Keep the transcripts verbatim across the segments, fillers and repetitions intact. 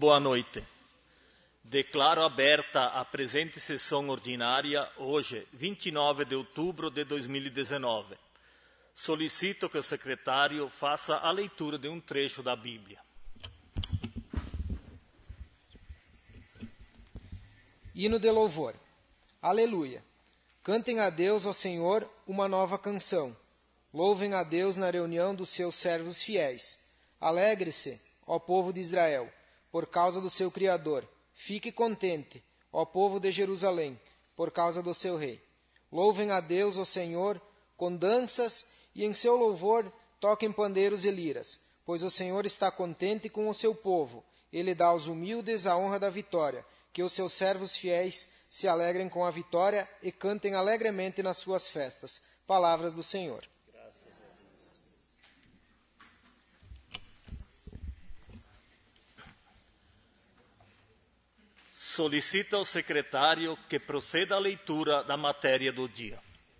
boa noite. Declaro aberta a presente sessão ordinária hoje, vinte e nove de outubro de dois mil e dezenove. Solicito que o secretário faça a leitura de um trecho da Bíblia. Hino de louvor. Aleluia. Cantem a Deus, ó Senhor, uma nova canção. Louvem a Deus na reunião dos seus servos fiéis. Alegre-se, ó povo de Israel, por causa do seu Criador. Fique contente, ó povo de Jerusalém, por causa do seu Rei. Louvem a Deus, ó Senhor, com danças, e em seu louvor toquem pandeiros e liras, pois o Senhor está contente com o seu povo. Ele dá aos humildes a honra da vitória. Que os seus servos fiéis se alegrem com a vitória e cantem alegremente nas suas festas. Palavras do Senhor. Graças a Deus. Solicito ao secretário que proceda à leitura da matéria do dia.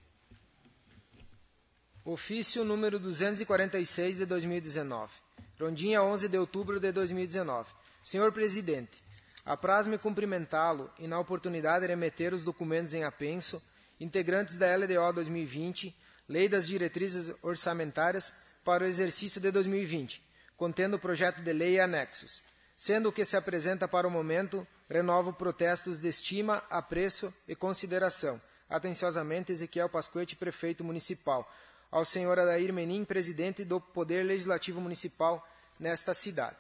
Ofício número duzentos e quarenta e seis de dois mil e dezenove. Rondinha, onze de outubro de dois mil e dezenove. Senhor Presidente, apraz-me cumprimentá-lo e, na oportunidade, remeter os documentos em apenso, integrantes da L D O dois mil e vinte, Lei das Diretrizes Orçamentárias para o exercício de dois mil e vinte, contendo o projeto de lei e anexos. Sendo o que se apresenta para o momento, renovo protestos de estima, apreço e consideração. Atenciosamente, Ezequiel Pasquete, Prefeito Municipal. Ao senhor Adair Menin, Presidente do Poder Legislativo Municipal nesta cidade.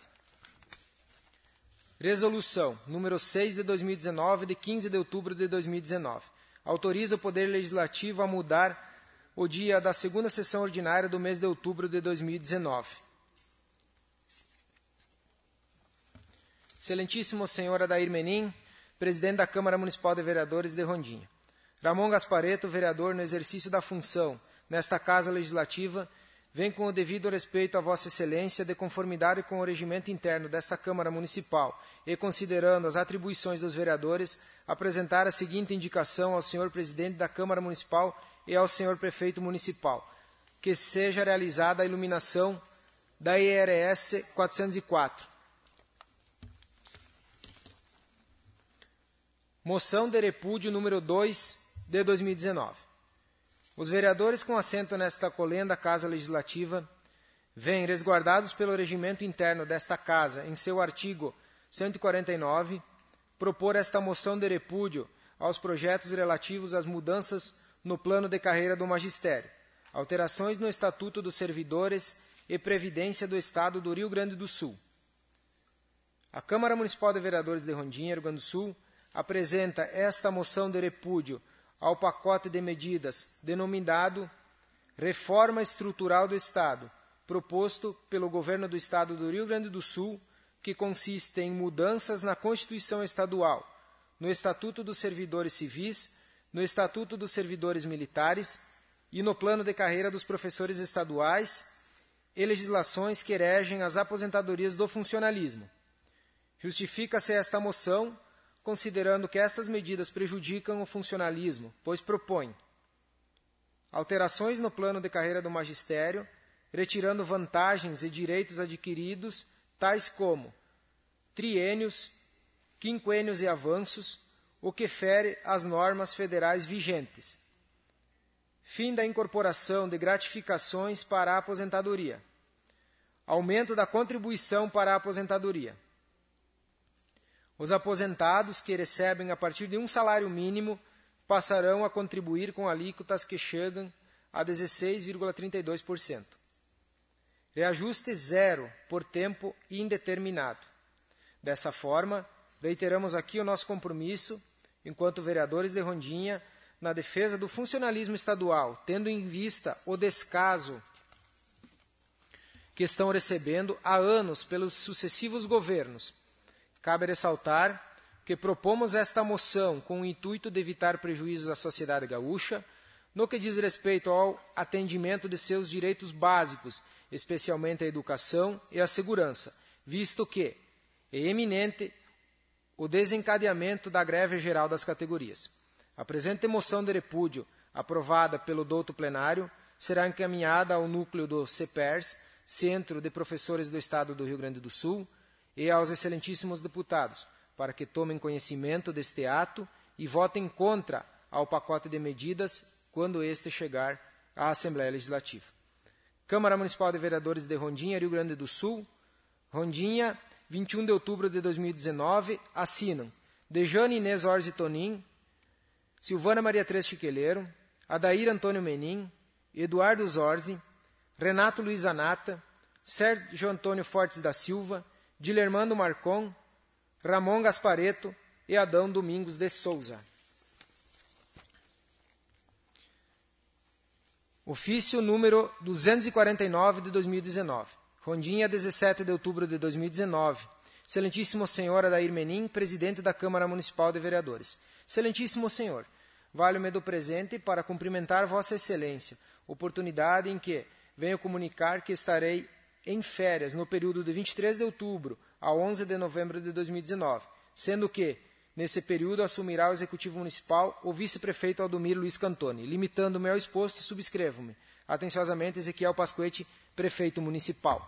Resolução número seis de dois mil e dezenove, de quinze de outubro de dois mil e dezenove. Autoriza o Poder Legislativo a mudar o dia da segunda sessão ordinária do mês de outubro de dois mil e dezenove. Excelentíssimo senhor Adair Menin, Presidente da Câmara Municipal de Vereadores de Rondinha. Ramon Gasparetto, vereador no exercício da função nesta Casa Legislativa, vem com o devido respeito a Vossa Excelência, de conformidade com o regimento interno desta Câmara Municipal e considerando as atribuições dos vereadores, apresentar a seguinte indicação ao senhor Presidente da Câmara Municipal e ao senhor Prefeito Municipal, que seja realizada a iluminação da I R S quatrocentos e quatro. Moção de repúdio número dois de dois mil e dezenove. Os vereadores com assento nesta colenda Casa Legislativa vêm, resguardados pelo regimento interno desta Casa, em seu artigo cento e quarenta e nove, propor esta moção de repúdio aos projetos relativos às mudanças no plano de carreira do magistério, alterações no Estatuto dos Servidores e Previdência do Estado do Rio Grande do Sul. A Câmara Municipal de Vereadores de Rondinha, Rio Grande do Sul, apresenta esta moção de repúdio ao pacote de medidas denominado Reforma Estrutural do Estado, proposto pelo Governo do Estado do Rio Grande do Sul, que consiste em mudanças na Constituição Estadual, no Estatuto dos Servidores Civis, no Estatuto dos Servidores Militares e no Plano de Carreira dos Professores Estaduais e legislações que regem as aposentadorias do funcionalismo. Justifica-se esta moção considerando que estas medidas prejudicam o funcionalismo, pois propõem alterações no plano de carreira do magistério, retirando vantagens e direitos adquiridos, tais como triênios, quinquênios e avanços, o que fere às normas federais vigentes. Fim da incorporação de gratificações para a aposentadoria. Aumento da contribuição para a aposentadoria. Os aposentados que recebem a partir de um salário mínimo passarão a contribuir com alíquotas que chegam a dezesseis vírgula trinta e dois por cento. Reajuste zero por tempo indeterminado. Dessa forma, reiteramos aqui o nosso compromisso, enquanto vereadores de Rondinha, na defesa do funcionalismo estadual, tendo em vista o descaso que estão recebendo há anos pelos sucessivos governos. Cabe ressaltar que propomos esta moção com o intuito de evitar prejuízos à sociedade gaúcha, no que diz respeito ao atendimento de seus direitos básicos, especialmente a educação e a segurança, visto que é eminente o desencadeamento da greve geral das categorias. A presente moção de repúdio, aprovada pelo douto plenário, será encaminhada ao núcleo do C E P E R S, Centro de Professores do Estado do Rio Grande do Sul, e aos excelentíssimos deputados, para que tomem conhecimento deste ato e votem contra ao pacote de medidas quando este chegar à Assembleia Legislativa. Câmara Municipal de Vereadores de Rondinha, Rio Grande do Sul, Rondinha, vinte e um de outubro de dois mil e dezenove, assinam Dejane Inês Orzi Tonin, Silvana Maria Teresa Chiqueleiro, Adair Antônio Menin, Eduardo Zorzi, Renato Luiz Anata, Sérgio Antônio Fortes da Silva, Dilermando Marcon, Ramon Gaspareto e Adão Domingos de Souza. Ofício número duzentos e quarenta e nove de dois mil e dezenove. Rondinha, dezessete de outubro de dois mil e dezenove. Excelentíssimo senhor Adair Menin, presidente da Câmara Municipal de Vereadores. Excelentíssimo senhor, valho-me do presente para cumprimentar Vossa Excelência, oportunidade em que venho comunicar que estarei em férias no período de vinte e três de outubro a onze de novembro de dois mil e dezenove, sendo que, nesse período, assumirá o Executivo Municipal o vice-prefeito Aldomiro Luiz Cantoni. Limitando-me ao exposto, subscrevo-me. Atenciosamente, Ezequiel Pasquete, prefeito municipal.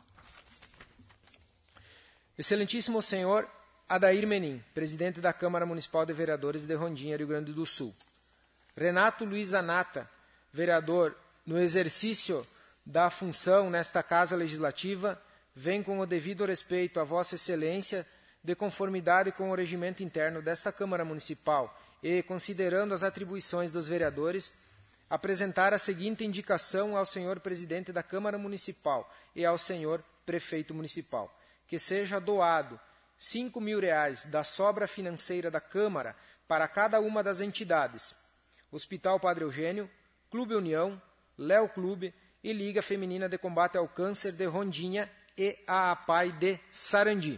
Excelentíssimo senhor Adair Menin, presidente da Câmara Municipal de Vereadores de Rondinha, Rio Grande do Sul. Renato Luiz Anata, vereador no exercício da função nesta Casa Legislativa, vem com o devido respeito a Vossa Excelência, de conformidade com o regimento interno desta Câmara Municipal e, considerando as atribuições dos vereadores, apresentar a seguinte indicação ao senhor presidente da Câmara Municipal e ao senhor prefeito municipal, que seja doado cinco mil reais da sobra financeira da Câmara para cada uma das entidades: Hospital Padre Eugênio, Clube União, Léo Clube e Liga Feminina de Combate ao Câncer de Rondinha e a APAI de Sarandi.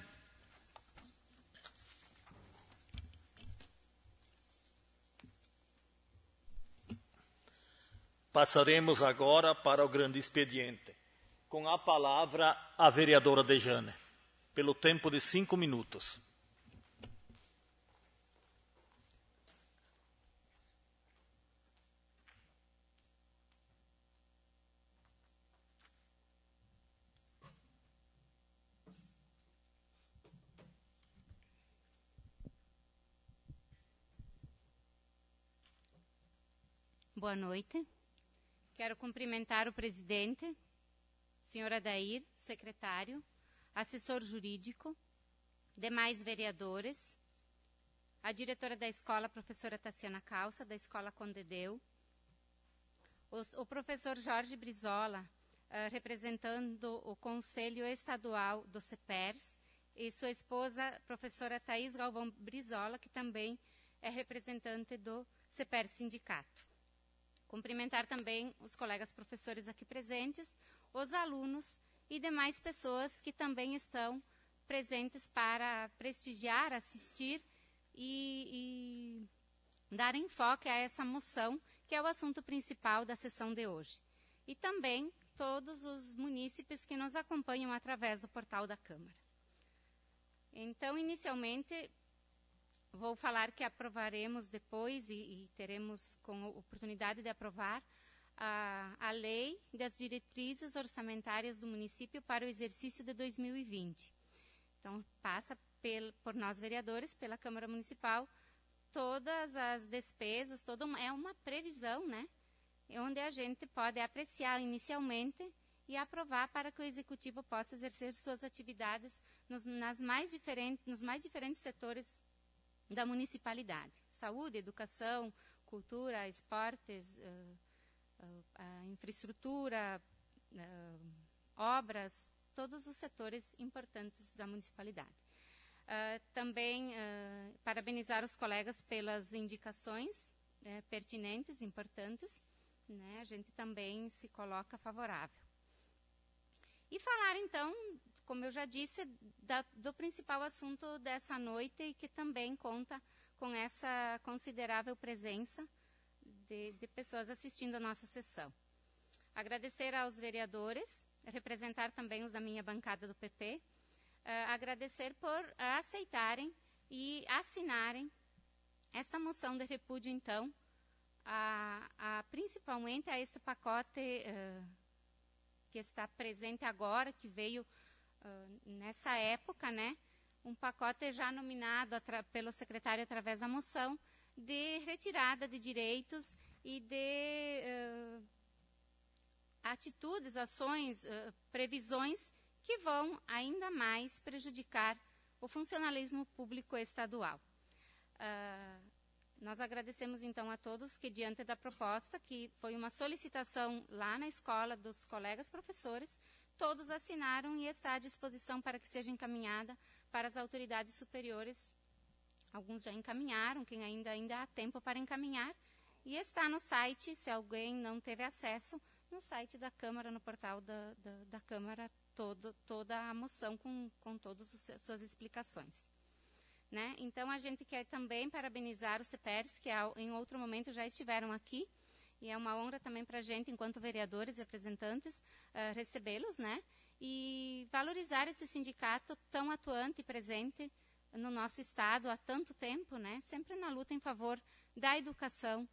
Passaremos agora para o grande expediente. Com a palavra, a vereadora Dejane, pelo tempo de cinco minutos. Boa noite. Quero cumprimentar o presidente, senhor Adair, secretário, assessor jurídico, demais vereadores, a diretora da escola, professora Tassiana Calça, da Escola Condedeu, os, o professor Jorge Brizola, uh, representando o Conselho Estadual do CEPERS, e sua esposa, professora Thaís Galvão Brizola, que também é representante do CEPERS Sindicato. Cumprimentar também os colegas professores aqui presentes, os alunos e demais pessoas que também estão presentes para prestigiar, assistir e, e dar enfoque a essa moção, que é o assunto principal da sessão de hoje. E também todos os munícipes que nos acompanham através do portal da Câmara. Então, inicialmente, vou falar que aprovaremos depois e, e teremos com oportunidade de aprovar a, a lei das diretrizes orçamentárias do município para o exercício de dois mil e vinte. Então, passa pel, por nós vereadores, pela Câmara Municipal, todas as despesas, toda uma, é uma previsão, né? Onde a gente pode apreciar inicialmente e aprovar para que o Executivo possa exercer suas atividades nos, nas mais diferentes, nos mais diferentes setores da municipalidade: saúde, educação, cultura, esportes, uh, uh, uh, infraestrutura, uh, obras, todos os setores importantes da municipalidade. Uh, também uh, parabenizar os colegas pelas indicações uh, pertinentes, importantes, né? A gente também se coloca favorável. E falar então, como eu já disse, da, do principal assunto dessa noite, e que também conta com essa considerável presença de, de pessoas assistindo a nossa sessão. Agradecer aos vereadores, representar também os da minha bancada do P P, uh, agradecer por uh, aceitarem e assinarem essa moção de repúdio, então, a, a, principalmente a esse pacote uh, que está presente agora, que veio uh, nessa época, né, um pacote já nominado pelo secretário através da moção de retirada de direitos e de uh, atitudes, ações, uh, previsões que vão ainda mais prejudicar o funcionalismo público estadual. Uh, nós agradecemos então a todos que, diante da proposta, que foi uma solicitação lá na escola dos colegas professores, todos assinaram e está à disposição para que seja encaminhada para as autoridades superiores. Alguns já encaminharam, quem ainda, ainda há tempo para encaminhar, e está no site, se alguém não teve acesso, no site da Câmara, no portal da, da, da Câmara, todo, toda a moção com, com todas as suas explicações. Né? Então, a gente quer também parabenizar os CEPERS, que em outro momento já estiveram aqui, e é uma honra também para a gente, enquanto vereadores e representantes, uh, recebê-los, né? E valorizar esse sindicato tão atuante e presente no nosso estado há tanto tempo, né? Sempre na luta em favor da educação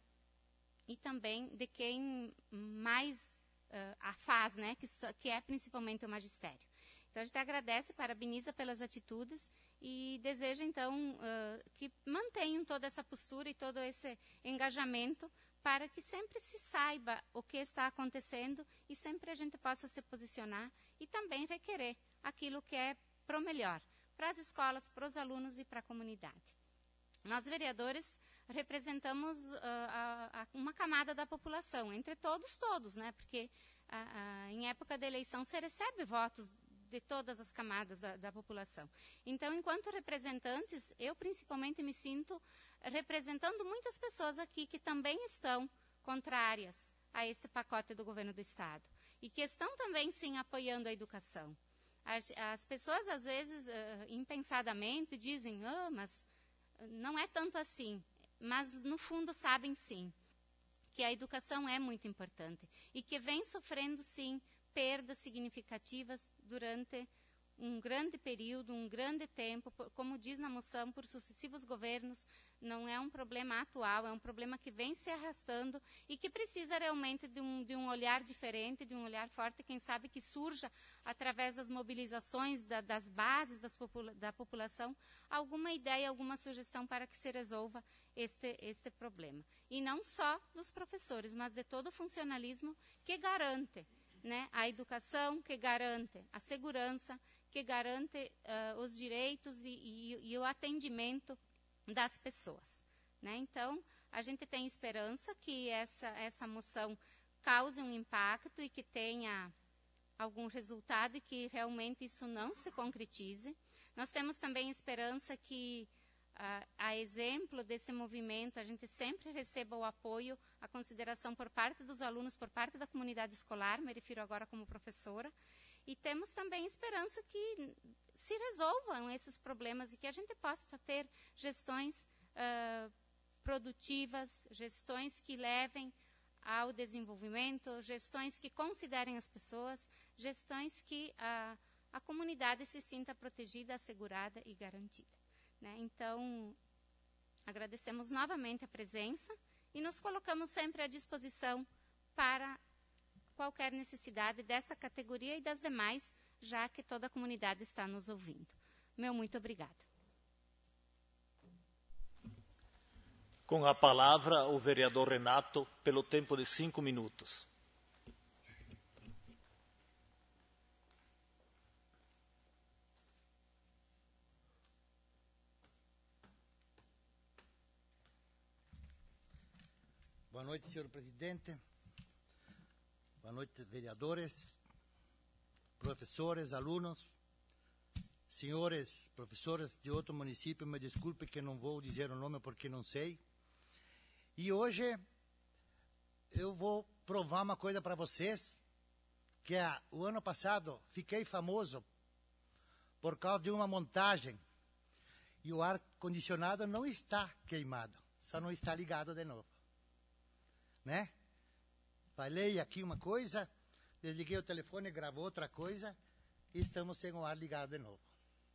e também de quem mais uh, a faz, né? Que, que é principalmente o magistério. Então, a gente agradece, parabeniza pelas atitudes e deseja, então, uh, que mantenham toda essa postura e todo esse engajamento para que sempre se saiba o que está acontecendo e sempre a gente possa se posicionar e também requerer aquilo que é pro melhor, para as escolas, para os alunos e para a comunidade. Nós, vereadores, representamos uh, a, a uma camada da população, entre todos, todos, né? Porque a, a, em época de eleição se recebe votos de todas as camadas da, da população. Então, enquanto representantes, eu principalmente me sinto representando muitas pessoas aqui que também estão contrárias a esse pacote do governo do Estado e que estão também, sim, apoiando a educação. As, as pessoas, às vezes, uh, impensadamente, dizem, ah, mas não é tanto assim. Mas, no fundo, sabem, sim, que a educação é muito importante e que vem sofrendo, sim, perdas significativas durante um grande período, um grande tempo, como diz na moção, por sucessivos governos. Não é um problema atual, é um problema que vem se arrastando e que precisa realmente de um, de um olhar diferente, de um olhar forte, quem sabe que surja através das mobilizações da, das bases das popula da população, alguma ideia, alguma sugestão para que se resolva este, este problema. E não só dos professores, mas de todo o funcionalismo que garante, né, a educação, que garante a segurança, que garante uh, os direitos e, e, e o atendimento das pessoas. Né? Então, a gente tem esperança que essa, essa moção cause um impacto e que tenha algum resultado e que realmente isso não se concretize. Nós temos também esperança que, uh, a exemplo desse movimento, a gente sempre receba o apoio, a consideração por parte dos alunos, por parte da comunidade escolar, me refiro agora como professora, e temos também esperança que se resolvam esses problemas e que a gente possa ter gestões uh, produtivas, gestões que levem ao desenvolvimento, gestões que considerem as pessoas, gestões que a, a comunidade se sinta protegida, assegurada e garantida. Né? Então, agradecemos novamente a presença e nos colocamos sempre à disposição para qualquer necessidade dessa categoria e das demais, já que toda a comunidade está nos ouvindo. Meu muito obrigada. Com a palavra, o vereador Renato, pelo tempo de cinco minutos. Boa noite, senhor presidente. Boa noite, vereadores, professores, alunos, senhores professores de outro município, me desculpe que não vou dizer o nome porque não sei. E hoje eu vou provar uma coisa para vocês, que é, o ano passado fiquei famoso por causa de uma montagem e o ar-condicionado não está queimado, só não está ligado de novo. Né? Falei aqui uma coisa, desliguei o telefone, gravou outra coisa e estamos sem o ar ligado de novo.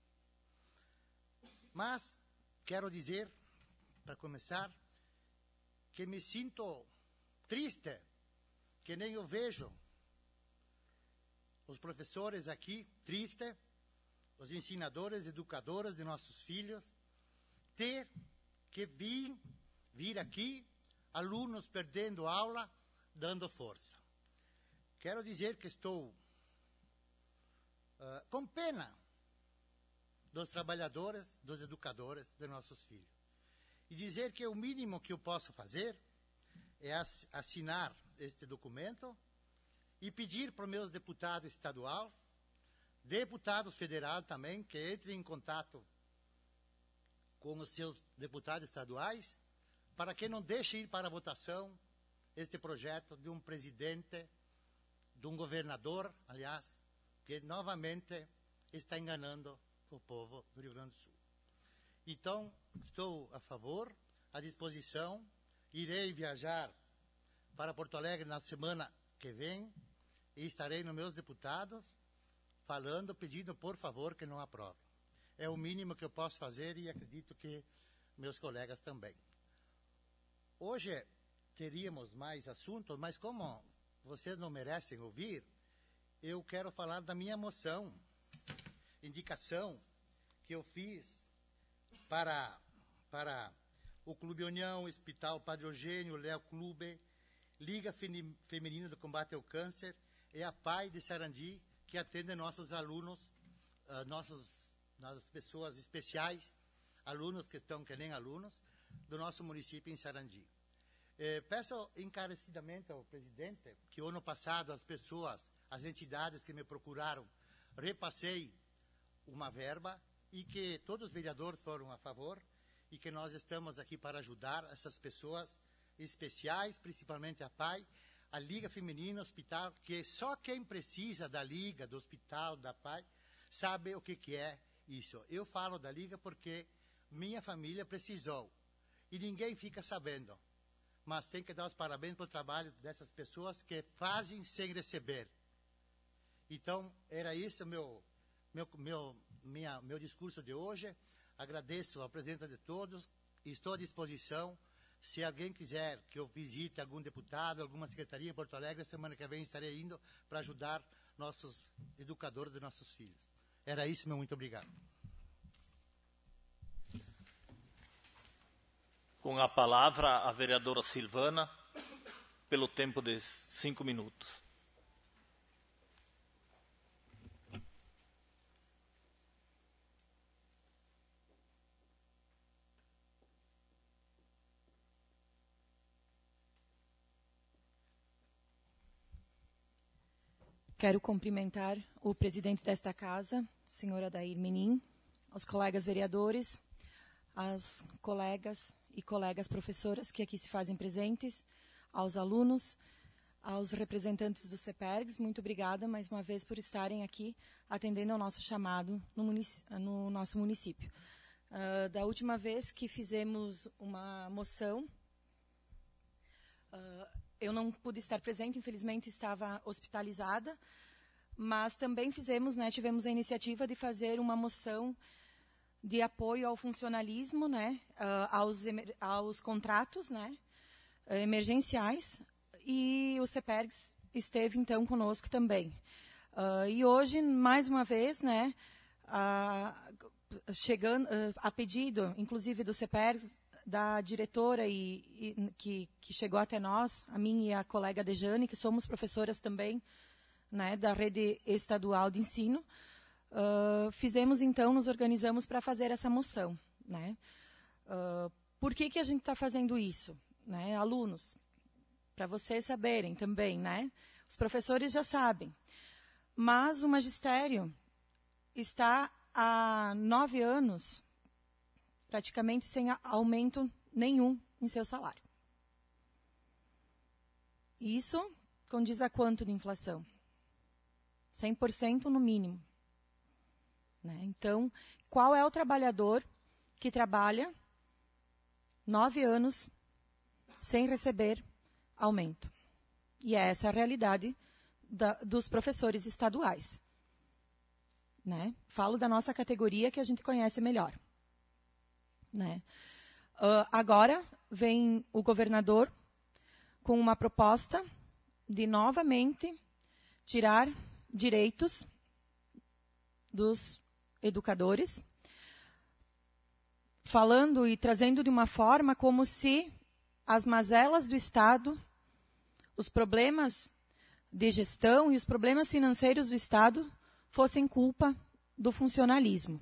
Mas quero dizer, para começar, que me sinto triste, que nem eu vejo os professores aqui, triste, os ensinadores, educadores de nossos filhos, ter que vir, vir aqui, alunos perdendo aula, dando força. Quero dizer que estou uh, com pena dos trabalhadores, dos educadores de nossos filhos. E dizer que o mínimo que eu posso fazer é assinar este documento e pedir para os meus deputados estadual, deputados federais também, que entrem em contato com os seus deputados estaduais, para que não deixem ir para a votação este projeto de um presidente, de um governador, aliás, que novamente está enganando o povo do Rio Grande do Sul. Então, estou a favor, à disposição, irei viajar para Porto Alegre na semana que vem e estarei nos meus deputados falando, pedindo, por favor, que não aprovem. É o mínimo que eu posso fazer e acredito que meus colegas também. Hoje teríamos mais assuntos, mas como vocês não merecem ouvir, eu quero falar da minha moção, indicação que eu fiz para, para o Clube União, Hospital Padre Eugênio, Léo Clube, Liga Feminina do Combate ao Câncer e a P A I de Sarandi, que atende nossos alunos, uh, nossas, nossas pessoas especiais, alunos que estão que nem alunos, do nosso município em Sarandi. Eh, peço encarecidamente ao presidente que o ano passado as pessoas, as entidades que me procuraram, repassei uma verba e que todos os vereadores foram a favor e que nós estamos aqui para ajudar essas pessoas especiais, principalmente a P A I, a Liga Feminina Hospital, que só quem precisa da Liga, do hospital, da P A I, sabe o que, que é isso. Eu falo da Liga porque minha família precisou e ninguém fica sabendo. Mas tem que dar os parabéns pelo trabalho dessas pessoas que fazem sem receber. Então, era isso meu, meu, meu, minha, meu discurso de hoje. Agradeço a presença de todos e estou à disposição. Se alguém quiser que eu visite algum deputado, alguma secretaria em Porto Alegre, semana que vem estarei indo para ajudar nossos educadores de nossos filhos. Era isso, meu muito obrigado. Com a palavra, a vereadora Silvana, pelo tempo de cinco minutos. Quero cumprimentar o presidente desta casa, senhor Adair Menin, aos colegas vereadores, aos colegas e colegas professoras que aqui se fazem presentes, aos alunos, aos representantes do CEPERGS, muito obrigada mais uma vez por estarem aqui atendendo ao nosso chamado no, no nosso município. Uh, da última vez que fizemos uma moção, uh, eu não pude estar presente, infelizmente estava hospitalizada, mas também fizemos, né, tivemos a iniciativa de fazer uma moção de apoio ao funcionalismo, né, uh, aos, aos contratos, né, emergenciais, e o CEPERGS esteve, então, conosco também. Uh, e hoje, mais uma vez, né, uh, chegando, uh, a pedido, inclusive, do CEPERGS, da diretora e, e, que, que chegou até nós, a mim e a colega Dejane, que somos professoras também, né, da rede estadual de ensino, Uh, fizemos, então, nos organizamos para fazer essa moção. Né? Uh, por que, que a gente está fazendo isso? Né? Alunos, para vocês saberem também, né? Os professores já sabem, mas o magistério está há nove anos praticamente sem aumento nenhum em seu salário. Isso condiz a quanto de inflação? cem por cento no mínimo. Né? Então, qual é o trabalhador que trabalha nove anos sem receber aumento? E é essa a realidade da, dos professores estaduais. Né? Falo da nossa categoria que a gente conhece melhor. Né? Uh, agora vem o governador com uma proposta de novamente tirar direitos dos educadores, falando e trazendo de uma forma como se as mazelas do Estado, os problemas de gestão e os problemas financeiros do Estado fossem culpa do funcionalismo.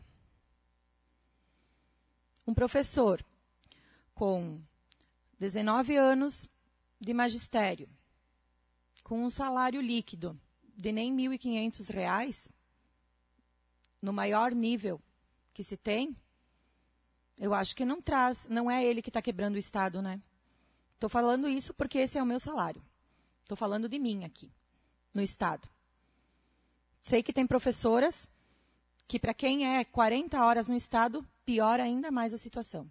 Um professor com dezenove anos de magistério, com um salário líquido de nem mil e quinhentos reais, no maior nível que se tem, eu acho que não traz, não é ele que está quebrando o Estado, né? Estou falando isso porque esse é o meu salário. Estou falando de mim aqui, no Estado. Sei que tem professoras que, para quem é quarenta horas no Estado, piora ainda mais a situação.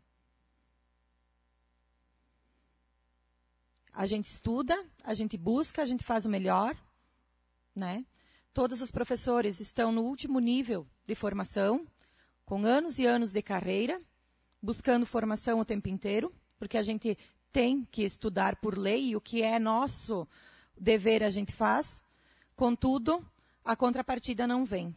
A gente estuda, a gente busca, a gente faz o melhor, né? Todos os professores estão no último nível de formação, com anos e anos de carreira, buscando formação o tempo inteiro, porque a gente tem que estudar por lei, e o que é nosso dever a gente faz. Contudo, a contrapartida não vem.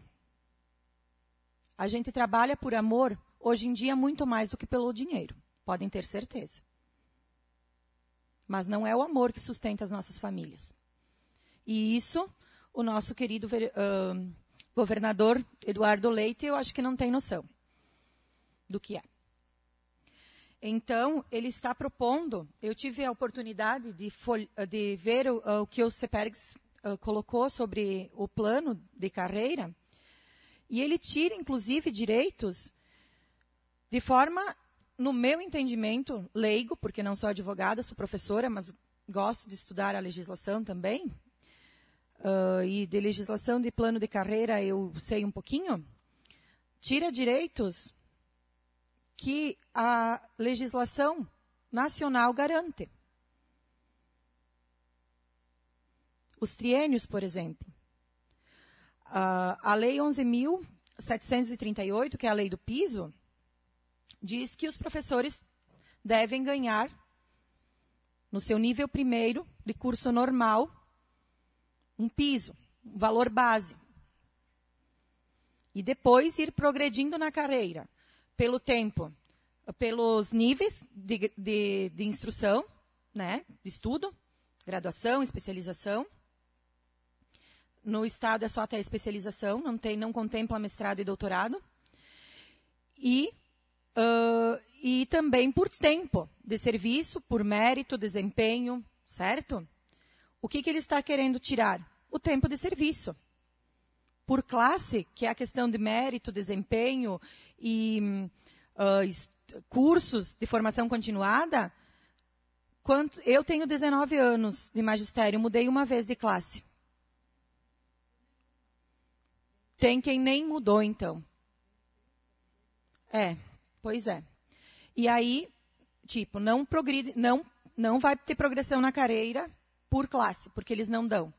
A gente trabalha por amor, hoje em dia, muito mais do que pelo dinheiro, podem ter certeza. Mas não é o amor que sustenta as nossas famílias. E isso, o nosso querido uh, governador Eduardo Leite, eu acho que não tem noção do que é. Então, ele está propondo, eu tive a oportunidade de, de ver o, o que o CEPERGS uh, colocou sobre o plano de carreira, e ele tira, inclusive, direitos de forma, no meu entendimento, leigo, porque não sou advogada, sou professora, mas gosto de estudar a legislação também, uh, e de legislação de plano de carreira eu sei um pouquinho, tira direitos que a legislação nacional garante. Os triênios, por exemplo. Uh, a Lei onze mil setecentos e trinta e oito, que é a lei do piso, diz que os professores devem ganhar, no seu nível primeiro de curso normal, um piso, um valor base. E depois ir progredindo na carreira, pelo tempo, pelos níveis de, de, de instrução, né, de estudo, graduação, especialização. No Estado é só até a especialização, não, tem, não contempla mestrado e doutorado. E, uh, e também por tempo de serviço, por mérito, desempenho, certo? O que, que ele está querendo tirar? O tempo de serviço. Por classe, que é a questão de mérito, desempenho e uh, cursos de formação continuada, quanto, eu tenho dezenove anos de magistério, mudei uma vez de classe. Tem quem nem mudou, então. É, pois é. E aí, tipo, não, progride, não, não vai ter progressão na carreira por classe, porque eles não dão.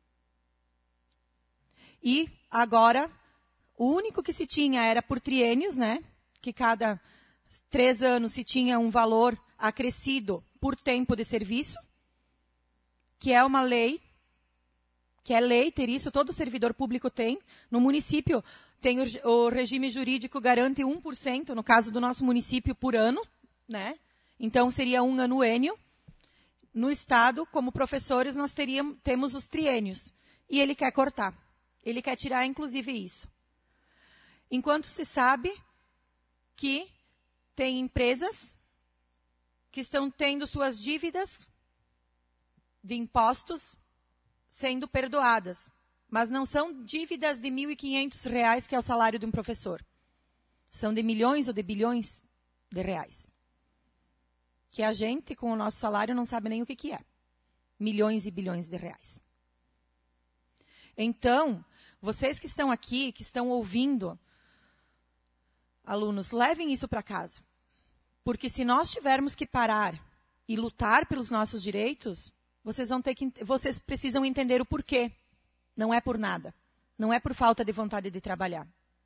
E agora, o único que se tinha era por triênios, né? Que cada três anos se tinha um valor acrescido por tempo de serviço, que é uma lei, que é lei ter isso, todo servidor público tem. No município, tem o, o regime jurídico garante um por cento, no caso do nosso município, por ano, né? Então, seria um anuênio. No Estado, como professores, nós teríamos, temos os triênios. E ele quer cortar. Ele quer tirar, inclusive, isso. Enquanto se sabe que tem empresas que estão tendo suas dívidas de impostos sendo perdoadas, mas não são dívidas de mil e quinhentos reais, que é o salário de um professor. São de milhões ou de bilhões de reais. Que a gente, com o nosso salário, não sabe nem o que, que é. Milhões e bilhões de reais. Então, vocês que estão aqui, que estão ouvindo, alunos, levem isso para casa. Porque se nós tivermos que parar e lutar pelos nossos direitos, vocês vão ter que, vocês precisam entender o porquê. Não é por nada. Não é por falta de vontade de trabalhar.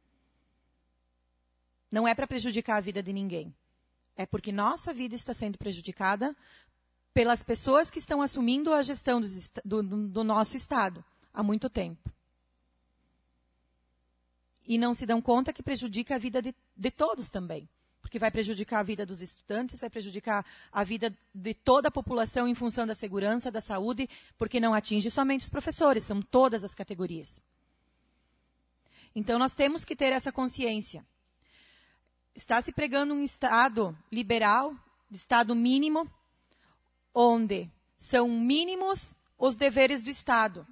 Não é para prejudicar a vida de ninguém. É porque nossa vida está sendo prejudicada pelas pessoas que estão assumindo a gestão do, do, do nosso Estado há muito tempo. e não se dão conta que prejudica a vida de, de todos também. Porque vai prejudicar a vida dos estudantes, vai prejudicar a vida de toda a população em função da segurança, da saúde, porque não atinge somente os professores, são todas as categorias. Então, nós temos que ter essa consciência. Está se pregando um Estado liberal, Estado mínimo, onde são mínimos os deveres do Estado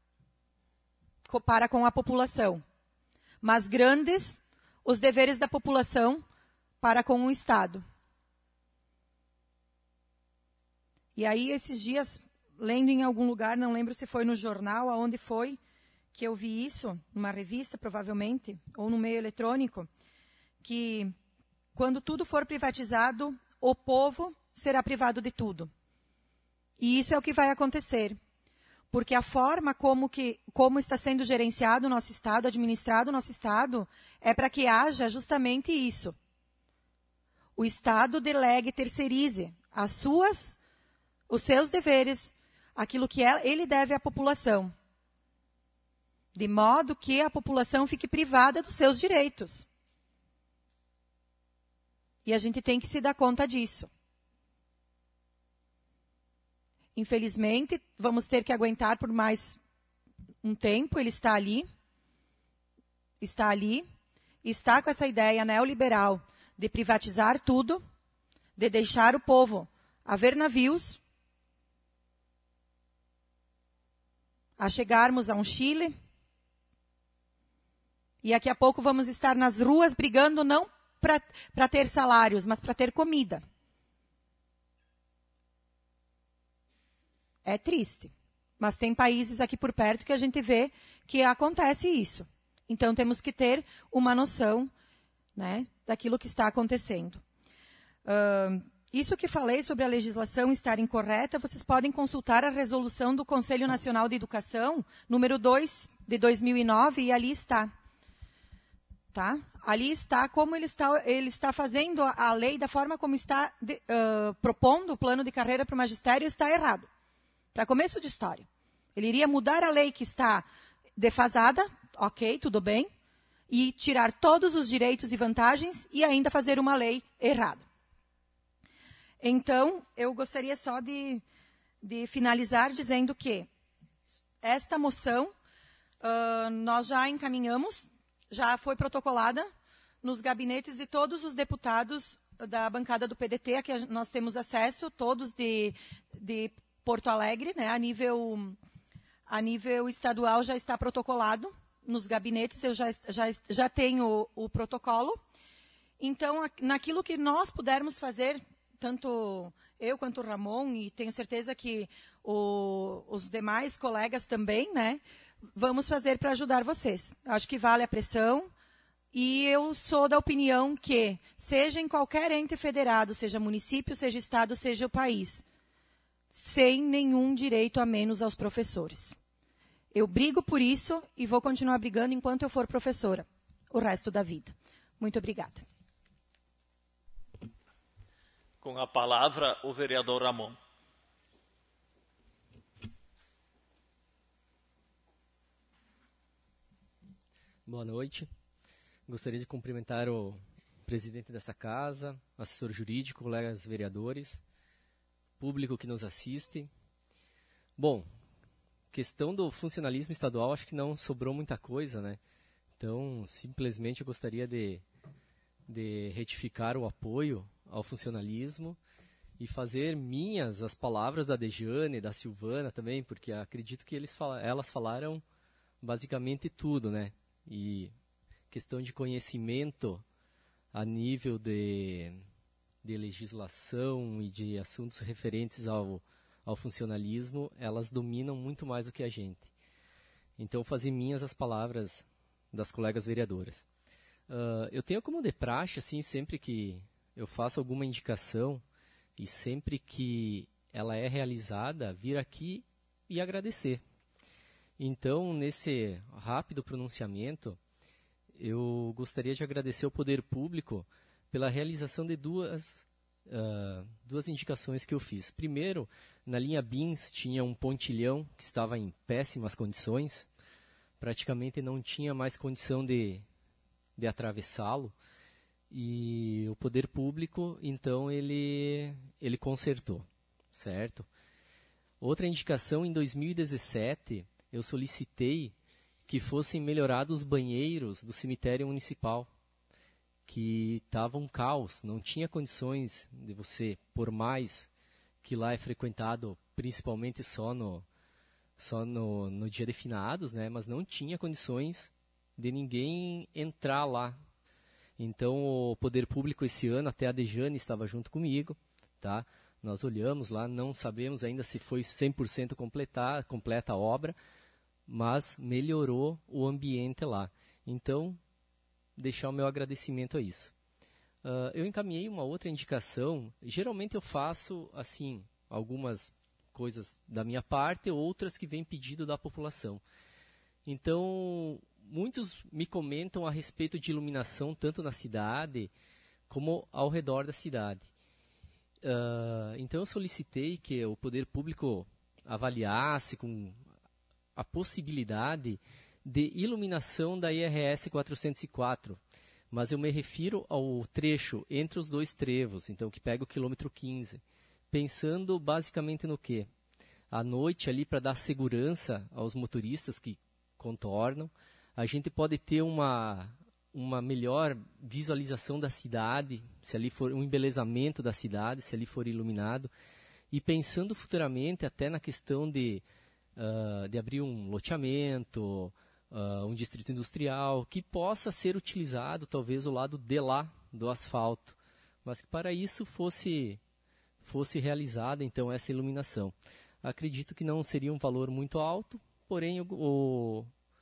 para com a população, mas grandes os deveres da população para com o Estado. E aí, esses dias, lendo em algum lugar, não lembro se foi no jornal, aonde foi, que eu vi isso, numa revista, provavelmente, ou no meio eletrônico, que quando tudo for privatizado, o povo será privado de tudo. E isso é o que vai acontecer. Porque a forma como, que, como está sendo gerenciado o nosso Estado, administrado o nosso Estado, é para que haja justamente isso. O Estado delegue, terceirize as suas, os seus deveres, aquilo que ele deve à população. De modo que a população fique privada dos seus direitos. E a gente tem que se dar conta disso. Infelizmente, vamos ter que aguentar por mais um tempo. Ele está ali, está ali, está com essa ideia neoliberal de privatizar tudo, de deixar o povo a ver navios, a chegarmos a um Chile, e daqui a pouco vamos estar nas ruas brigando não para ter salários, mas para ter comida. É triste. Mas tem países aqui por perto que a gente vê que acontece isso. Então, temos que ter uma noção, né, daquilo que está acontecendo. Uh, isso que falei sobre a legislação estar incorreta, vocês podem consultar a resolução do Conselho Nacional de Educação, número dois, de dois mil e nove, e ali está. Tá? Ali está como ele está, ele está fazendo a, a lei, da forma como está de, uh, propondo o plano de carreira para o magistério, está errado. Para começo de história. Ele iria mudar a lei que está defasada, ok, tudo bem, e tirar todos os direitos e vantagens e ainda fazer uma lei errada. Então, eu gostaria só de, de finalizar dizendo que esta moção uh, nós já encaminhamos, já foi protocolada nos gabinetes de todos os deputados da bancada do P D T, a que nós temos acesso, todos de, de Porto Alegre, né, a nível, a nível estadual já está protocolado nos gabinetes, eu já, já, já tenho o, o protocolo. Então, naquilo que nós pudermos fazer, tanto eu quanto o Ramon, e tenho certeza que o, os demais colegas também, né, vamos fazer para ajudar vocês. Acho que vale a pressão. E eu sou da opinião que, seja em qualquer ente federado, seja município, seja estado, seja o país, sem nenhum direito a menos aos professores. Eu brigo por isso e vou continuar brigando enquanto eu for professora, o resto da vida. Muito obrigada. Com a palavra, o vereador Ramon. Boa noite. Gostaria de cumprimentar o presidente desta casa, assessor jurídico, colegas vereadores, público que nos assiste. Bom, questão do funcionalismo estadual, acho que não sobrou muita coisa, né? Então, simplesmente eu gostaria de, de retificar o apoio ao funcionalismo e fazer minhas as palavras da Dejane, da Silvana também, porque acredito que eles fala, elas falaram basicamente tudo, né? E questão de conhecimento a nível de, de legislação e de assuntos referentes ao, ao funcionalismo, elas dominam muito mais do que a gente. Então, fazer minhas as palavras das colegas vereadoras. Uh, eu tenho como de praxe, assim, sempre que eu faço alguma indicação e sempre que ela é realizada, vir aqui e agradecer. Então, nesse rápido pronunciamento, eu gostaria de agradecer ao Poder Público pela realização de duas, uh, duas indicações que eu fiz. Primeiro, na linha B I N S tinha um pontilhão que estava em péssimas condições, praticamente não tinha mais condição de, de atravessá-lo, e o poder público, então, ele, ele consertou, certo? Outra indicação, em dois mil e dezessete, eu solicitei que fossem melhorados os banheiros do cemitério municipal, que estava um caos, não tinha condições de você, por mais que lá é frequentado principalmente só no, só no, no dia de finados, né, mas não tinha condições de ninguém entrar lá. Então, o poder público esse ano, até a Dejane estava junto comigo, tá? Nós olhamos lá, não sabemos ainda se foi cem por cento completar, completa a obra, mas melhorou o ambiente lá. Então, deixar o meu agradecimento a isso. Uh, eu encaminhei uma outra indicação. Geralmente eu faço, assim, algumas coisas da minha parte, outras que vêm pedido da população. Então, muitos me comentam a respeito de iluminação, tanto na cidade como ao redor da cidade. Uh, então, eu solicitei que o poder público avaliasse com a possibilidade de iluminação da I R S quatrocentos e quatro, mas eu me refiro ao trecho entre os dois trevos, então que pega o quilômetro quinze, pensando basicamente no quê? À noite ali, para dar segurança aos motoristas que contornam, a gente pode ter uma, uma melhor visualização da cidade, se ali for um embelezamento da cidade, se ali for iluminado, e pensando futuramente até na questão de, uh, de abrir um loteamento, uh, um distrito industrial, que possa ser utilizado talvez o lado de lá do asfalto, mas que para isso fosse, fosse realizada então essa iluminação. Acredito que não seria um valor muito alto, porém o,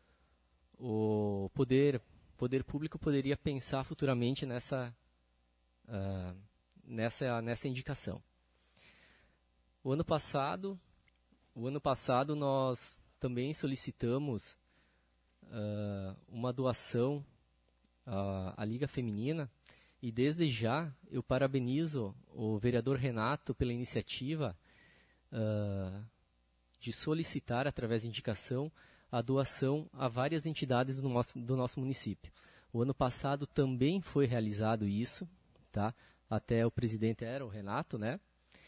o poder, poder público poderia pensar futuramente nessa, uh, nessa, nessa indicação. O ano passado, o ano passado nós também solicitamos uh, uma doação uh, à Liga Feminina, e desde já eu parabenizo o vereador Renato pela iniciativa Uh, de solicitar, através de indicação, a doação a várias entidades do nosso, do nosso município. O ano passado também foi realizado isso, tá? Até o presidente era o Renato, né?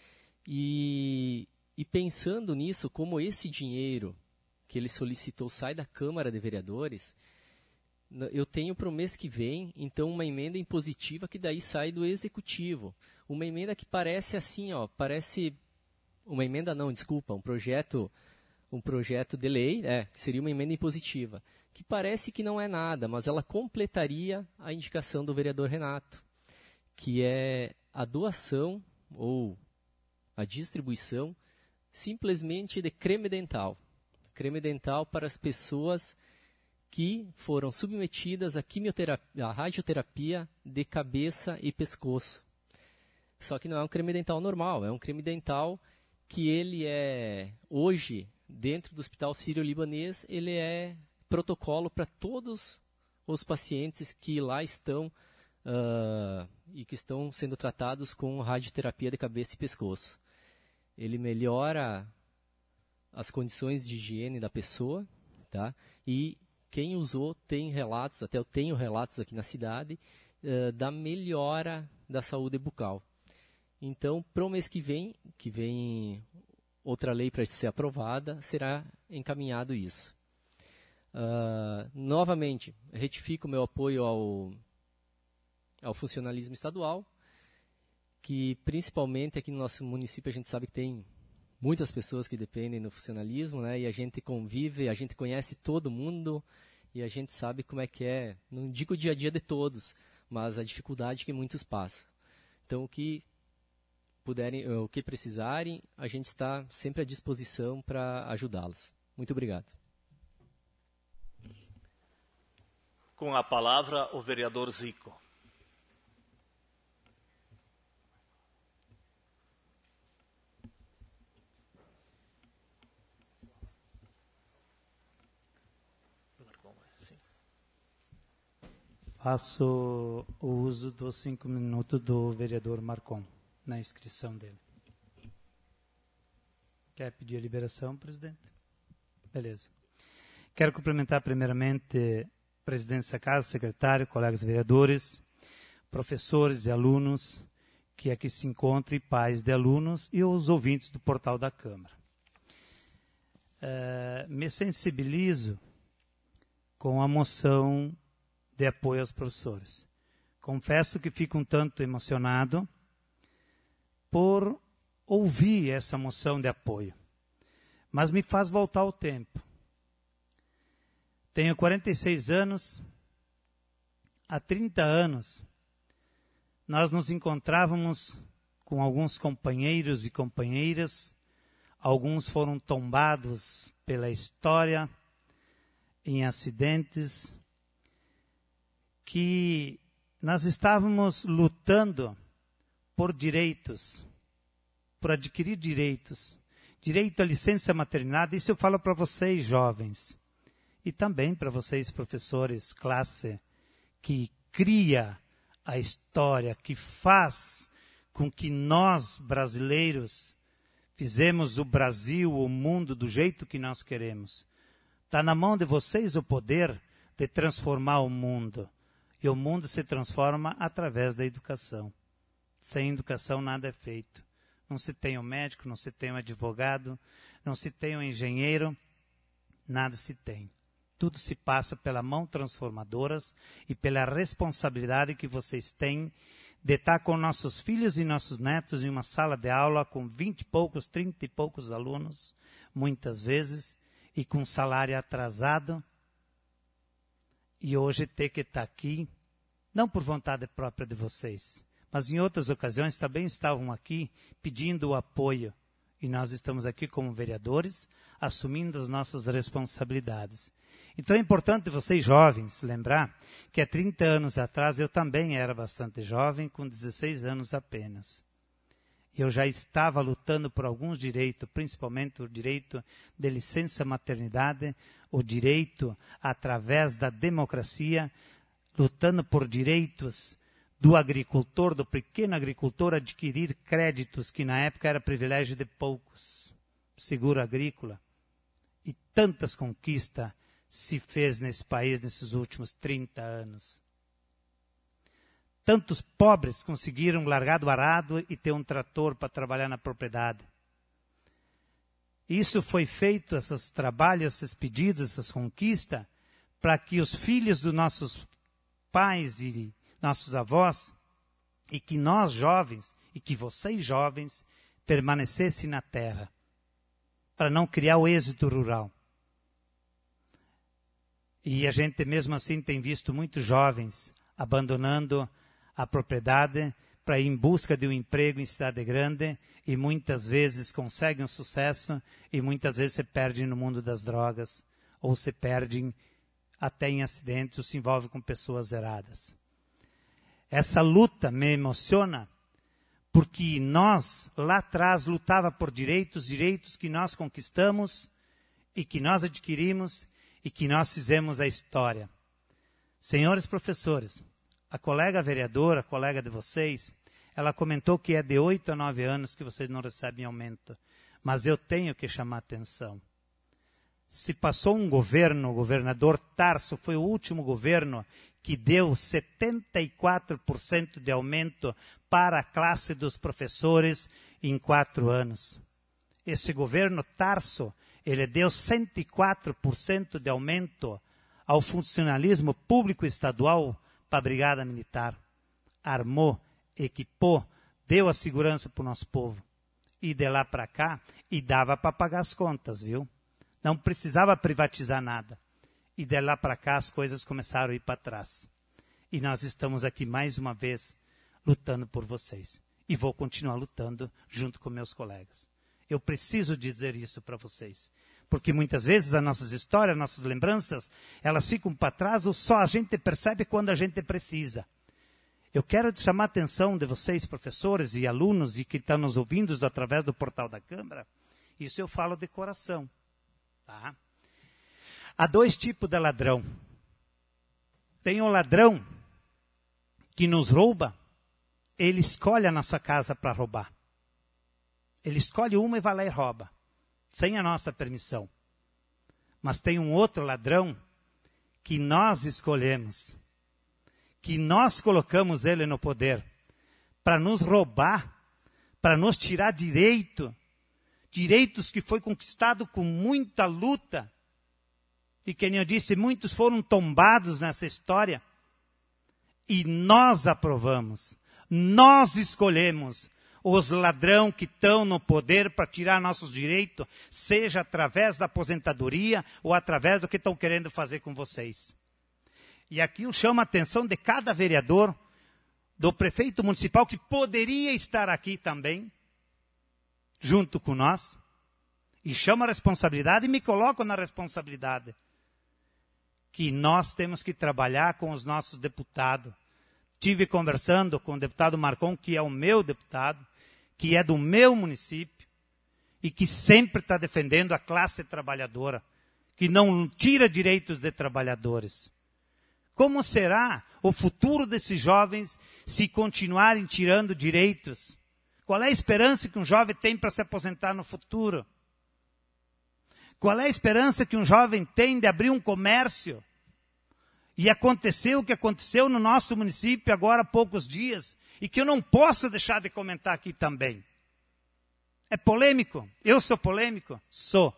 E, e pensando nisso, como esse dinheiro que ele solicitou sai da Câmara de Vereadores, eu tenho para o mês que vem, então, uma emenda impositiva que daí sai do Executivo. Uma emenda que parece assim, ó, parece... Uma emenda não, desculpa, um projeto, um projeto de lei, é, que seria uma emenda impositiva, que parece que não é nada, mas ela completaria a indicação do vereador Renato, que é a doação ou a distribuição simplesmente de creme dental. Creme dental para as pessoas que foram submetidas à quimioterapia, à radioterapia de cabeça e pescoço. Só que não é um creme dental normal, é um creme dental que ele é, hoje, dentro do Hospital Sírio-Libanês, ele é protocolo para todos os pacientes que lá estão uh, e que estão sendo tratados com radioterapia de cabeça e pescoço. Ele melhora as condições de higiene da pessoa, tá? E quem usou tem relatos, até eu tenho relatos aqui na cidade, uh, da melhora da saúde bucal. Então, para o mês que vem, que vem outra lei para ser aprovada, será encaminhado isso. Uh, novamente, retifico o meu apoio ao, ao funcionalismo estadual, que principalmente aqui no nosso município a gente sabe que tem muitas pessoas que dependem do funcionalismo, né, e a gente convive, a gente conhece todo mundo, e a gente sabe como é que é, não digo o dia a dia de todos, mas a dificuldade que muitos passam. Então, o que puderem, o que precisarem, a gente está sempre à disposição para ajudá-los. Muito obrigado. Com a palavra, o vereador Zico. Faço o uso dos cinco minutos do vereador Marcon na inscrição dele. Quer pedir a liberação, presidente? Beleza. Quero cumprimentar primeiramente presidente dessa casa, secretário, colegas vereadores, professores e alunos que aqui se encontram, pais de alunos e os ouvintes do portal da Câmara. Uh, me sensibilizo com a moção de apoio aos professores. Confesso que fico um tanto emocionado por ouvir essa moção de apoio, mas me faz voltar ao tempo. Tenho quarenta e seis anos, há trinta anos, nós nos encontrávamos com alguns companheiros e companheiras, alguns foram tombados pela história, em acidentes, que nós estávamos lutando por direitos, por adquirir direitos, direito à licença maternidade. Isso eu falo para vocês, jovens, e também para vocês, professores, classe, que cria a história, que faz com que nós, brasileiros, fizemos o Brasil, o mundo, do jeito que nós queremos. Está na mão de vocês o poder de transformar o mundo. E o mundo se transforma através da educação. Sem educação nada é feito. Não se tem um médico, não se tem um advogado, não se tem um engenheiro, nada se tem. Tudo se passa pela mão transformadoras e pela responsabilidade que vocês têm de estar com nossos filhos e nossos netos em uma sala de aula com vinte e poucos, trinta e poucos alunos, muitas vezes, e com salário atrasado. E hoje ter que estar aqui, não por vontade própria de vocês, mas em outras ocasiões também estavam aqui pedindo o apoio. E nós estamos aqui como vereadores, assumindo as nossas responsabilidades. Então é importante vocês jovens lembrar que há trinta anos atrás eu também era bastante jovem, com dezesseis anos apenas. Eu já estava lutando por alguns direitos, principalmente o direito de licença maternidade, o direito através da democracia, lutando por direitos do agricultor, do pequeno agricultor, adquirir créditos, que na época era privilégio de poucos, seguro agrícola. E tantas conquistas se fez nesse país nesses últimos trinta anos. Tantos pobres conseguiram largar do arado e ter um trator para trabalhar na propriedade. Isso foi feito, esses trabalhos, esses pedidos, essas conquistas, para que os filhos dos nossos pais e nossos avós, e que nós jovens, e que vocês jovens, permanecessem na terra, para não criar o êxodo rural. E a gente mesmo assim tem visto muitos jovens abandonando a propriedade para ir em busca de um emprego em cidade grande, e muitas vezes conseguem um sucesso, e muitas vezes se perdem no mundo das drogas, ou se perdem até em acidentes, ou se envolvem com pessoas erradas. Essa luta me emociona, porque nós, lá atrás, lutava por direitos, direitos que nós conquistamos, e que nós adquirimos, e que nós fizemos a história. Senhores professores, a colega vereadora, a colega de vocês, ela comentou que é de oito a nove anos que vocês não recebem aumento. Mas eu tenho que chamar a atenção. Se passou um governo, o governador Tarso, foi o último governo que deu setenta e quatro por cento de aumento para a classe dos professores em quatro anos. Esse governo Tarso, ele deu cento e quatro por cento de aumento ao funcionalismo público estadual para a Brigada Militar. Armou, equipou, deu a segurança para o nosso povo. E de lá para cá, e dava para pagar as contas, viu? Não precisava privatizar nada. E de lá para cá as coisas começaram a ir para trás. E nós estamos aqui mais uma vez lutando por vocês. E vou continuar lutando junto com meus colegas. Eu preciso dizer isso para vocês. Porque muitas vezes as nossas histórias, as nossas lembranças, elas ficam para trás ou só a gente percebe quando a gente precisa. Eu quero chamar a atenção de vocês, professores e alunos, e que estão nos ouvindo através do portal da Câmara. Isso eu falo de coração. Tá? Há dois tipos de ladrão. Tem o ladrão que nos rouba, ele escolhe a nossa casa para roubar. Ele escolhe uma e vai lá e rouba, sem a nossa permissão. Mas tem um outro ladrão que nós escolhemos, que nós colocamos ele no poder para nos roubar, para nos tirar direito, direitos que foi conquistado com muita luta. E que nem eu disse, muitos foram tombados nessa história. E nós aprovamos, nós escolhemos os ladrão que estão no poder para tirar nossos direitos, seja através da aposentadoria ou através do que estão querendo fazer com vocês. E aqui eu chamo a atenção de cada vereador, do prefeito municipal, que poderia estar aqui também, junto com nós, e chamo a responsabilidade e me coloco na responsabilidade, que nós temos que trabalhar com os nossos deputados. Tive conversando com o deputado Marcon, que é o meu deputado, que é do meu município, e que sempre está defendendo a classe trabalhadora, que não tira direitos de trabalhadores. Como será o futuro desses jovens se continuarem tirando direitos? Qual é a esperança que um jovem tem para se aposentar no futuro? Qual é a esperança que um jovem tem de abrir um comércio? E aconteceu o que aconteceu no nosso município agora há poucos dias, e que eu não posso deixar de comentar aqui também. É polêmico? Eu sou polêmico? Sou.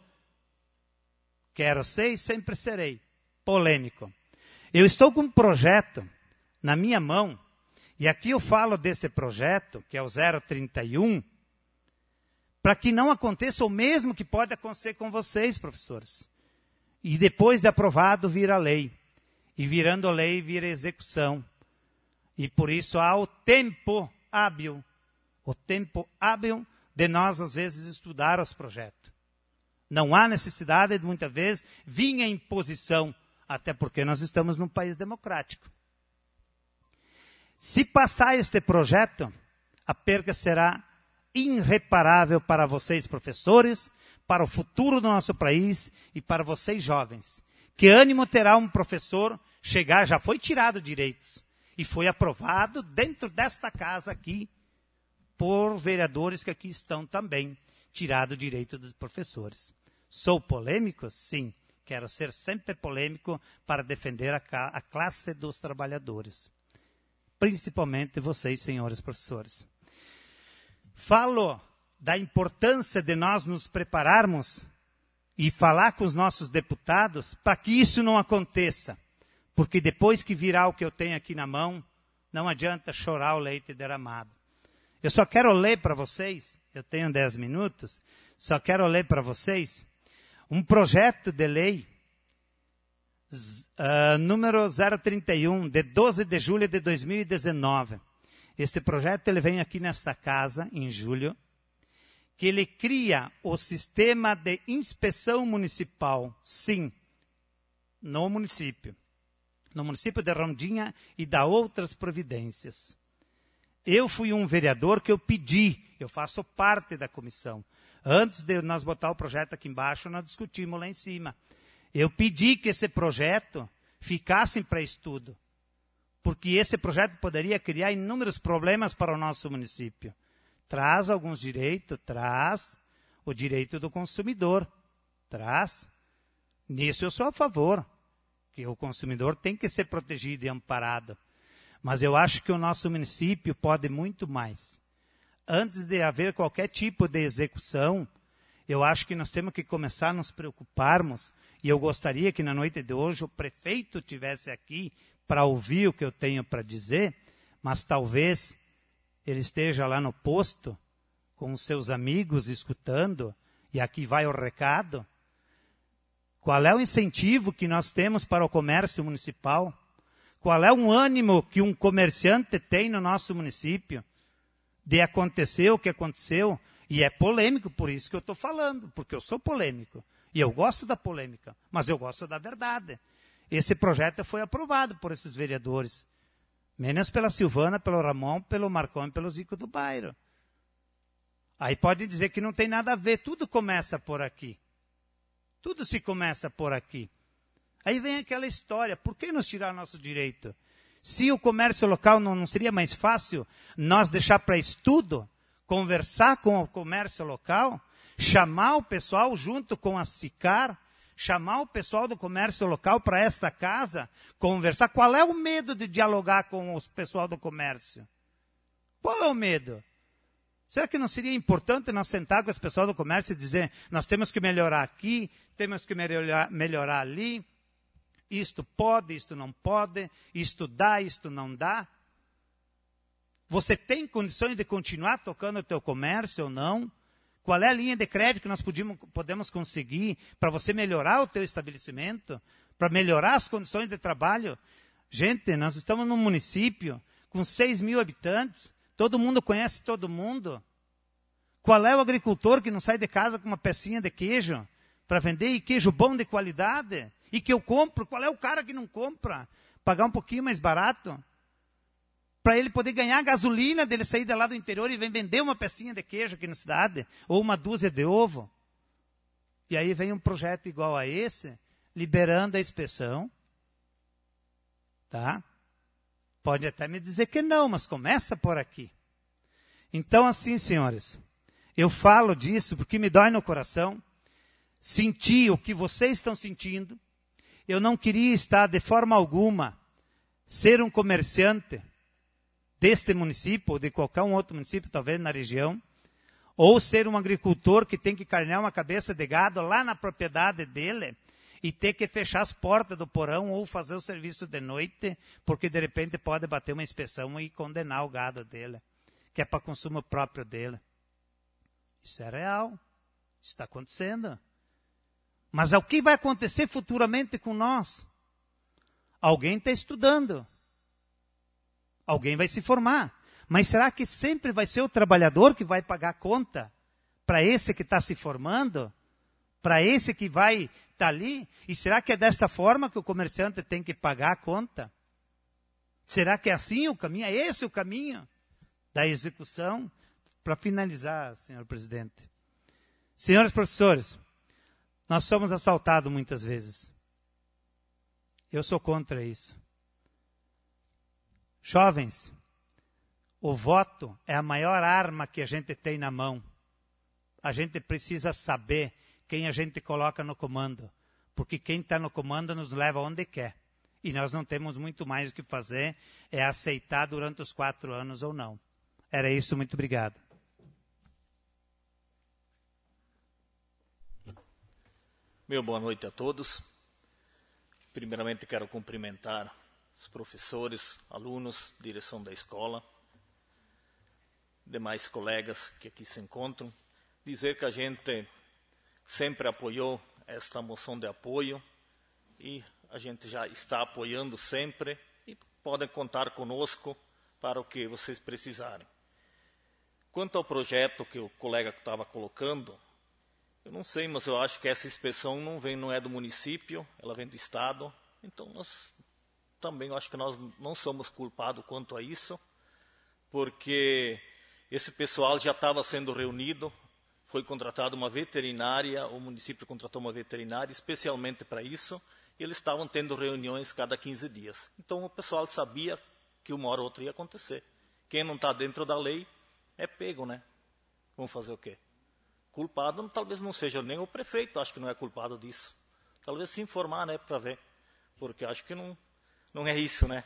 Quero ser e sempre serei polêmico. Eu estou com um projeto na minha mão, e aqui eu falo deste projeto, que é o zero trinta e um, para que não aconteça o mesmo que pode acontecer com vocês, professores. E depois de aprovado, vira lei. E virando lei, vira execução. E por isso há o tempo hábil. O tempo hábil de nós, às vezes, estudar os projetos. Não há necessidade de, muitas vezes, vir em imposição, até porque nós estamos num país democrático. Se passar este projeto, a perda será irreparável para vocês, professores, para o futuro do nosso país e para vocês, jovens. Que ânimo terá um professor chegar, já foi tirado direitos, e foi aprovado dentro desta casa aqui, por vereadores que aqui estão também, tirado o direito dos professores. Sou polêmico? Sim. Quero ser sempre polêmico para defender a, a classe dos trabalhadores. Principalmente vocês, senhores professores. Falo da importância de nós nos prepararmos e falar com os nossos deputados para que isso não aconteça. Porque depois que virar o que eu tenho aqui na mão, não adianta chorar o leite derramado. Eu só quero ler para vocês, eu tenho dez minutos, só quero ler para vocês um projeto de lei, uh, número zero trinta e um, de doze de julho de dois mil e dezenove. Este projeto ele vem aqui nesta casa, em julho, que ele cria o sistema de inspeção municipal, sim, no município. No município de Rondinha e da outras providências. Eu fui um vereador que eu pedi, eu faço parte da comissão. Antes de nós botar o projeto aqui embaixo, nós discutimos lá em cima. Eu pedi que esse projeto ficasse para estudo, porque esse projeto poderia criar inúmeros problemas para o nosso município. Traz alguns direitos, traz o direito do consumidor, traz. Nisso eu sou a favor, que o consumidor tem que ser protegido e amparado. Mas eu acho que o nosso município pode muito mais. Antes de haver qualquer tipo de execução, eu acho que nós temos que começar a nos preocuparmos, e eu gostaria que na noite de hoje o prefeito estivesse aqui para ouvir o que eu tenho para dizer, mas talvez ele esteja lá no posto com os seus amigos escutando, e aqui vai o recado. Qual é o incentivo que nós temos para o comércio municipal? Qual é o ânimo que um comerciante tem no nosso município de acontecer o que aconteceu? E é polêmico, por isso que eu estou falando, porque eu sou polêmico. E eu gosto da polêmica, mas eu gosto da verdade. Esse projeto foi aprovado por esses vereadores. Menos pela Silvana, pelo Ramon, pelo Marcão e pelo Zico do Bairro. Aí pode dizer que não tem nada a ver, tudo começa por aqui. Tudo se começa por aqui. Aí vem aquela história, por que nos tirar nosso direito? Se o comércio local não, não seria mais fácil nós deixar para estudo, conversar com o comércio local, chamar o pessoal junto com a SICAR, chamar o pessoal do comércio local para esta casa, conversar. Qual é o medo de dialogar com o pessoal do comércio? Qual é o medo? Será que não seria importante nós sentar com o pessoal do comércio e dizer, nós temos que melhorar aqui, temos que melhorar, melhorar ali, isto pode, isto não pode, isto dá, isto não dá? Você tem condições de continuar tocando o teu comércio ou não? Qual é a linha de crédito que nós podemos, podemos conseguir para você melhorar o teu estabelecimento, para melhorar as condições de trabalho? Gente, nós estamos num município com seis mil habitantes, todo mundo conhece todo mundo. Qual é o agricultor que não sai de casa com uma pecinha de queijo para vender, e queijo bom de qualidade? E que eu compro? Qual é o cara que não compra? Pagar um pouquinho mais barato? Para ele poder ganhar gasolina dele sair de lá do interior e vem vender uma pecinha de queijo aqui na cidade, ou uma dúzia de ovo. E aí vem um projeto igual a esse, liberando a inspeção. Tá? Pode até me dizer que não, mas começa por aqui. Então, assim, senhores, eu falo disso porque me dói no coração, sentir o que vocês estão sentindo. Eu não queria estar, de forma alguma, ser um comerciante deste município, ou de qualquer um outro município, talvez na região, ou ser um agricultor que tem que carnear uma cabeça de gado lá na propriedade dele e ter que fechar as portas do porão ou fazer o serviço de noite, porque de repente pode bater uma inspeção e condenar o gado dele, que é para consumo próprio dele. Isso é real, isso está acontecendo. Mas o que vai acontecer futuramente com nós? Alguém está estudando. Alguém vai se formar. Mas será que sempre vai ser o trabalhador que vai pagar a conta para esse que está se formando? Para esse que vai estar tá ali? E será que é desta forma que o comerciante tem que pagar a conta? Será que é assim o caminho? É esse o caminho da execução? Para finalizar, senhor presidente. Senhores professores, nós somos assaltados muitas vezes. Eu sou contra isso. Jovens, o voto é a maior arma que a gente tem na mão. A gente precisa saber quem a gente coloca no comando, porque quem está no comando nos leva onde quer. E nós não temos muito mais o que fazer, é aceitar durante os quatro anos ou não. Era isso, muito obrigado. Meu boa noite a todos. Primeiramente quero cumprimentar os professores, alunos, direção da escola, demais colegas que aqui se encontram. Dizer que a gente sempre apoiou esta moção de apoio e a gente já está apoiando sempre e podem contar conosco para o que vocês precisarem. Quanto ao projeto que o colega estava colocando, eu não sei, mas eu acho que essa inspeção não, vem, não é do município, ela vem do Estado. Então, nós também eu acho que nós não somos culpados quanto a isso, porque esse pessoal já estava sendo reunido, foi contratada uma veterinária, o município contratou uma veterinária especialmente para isso, e eles estavam tendo reuniões cada quinze dias. Então, o pessoal sabia que uma hora ou outra ia acontecer. Quem não está dentro da lei é pego, né? Vamos fazer o quê? Culpado talvez não seja nem o prefeito, acho que não é culpado disso. Talvez se informar, né, para ver, porque acho que não, não é isso, né?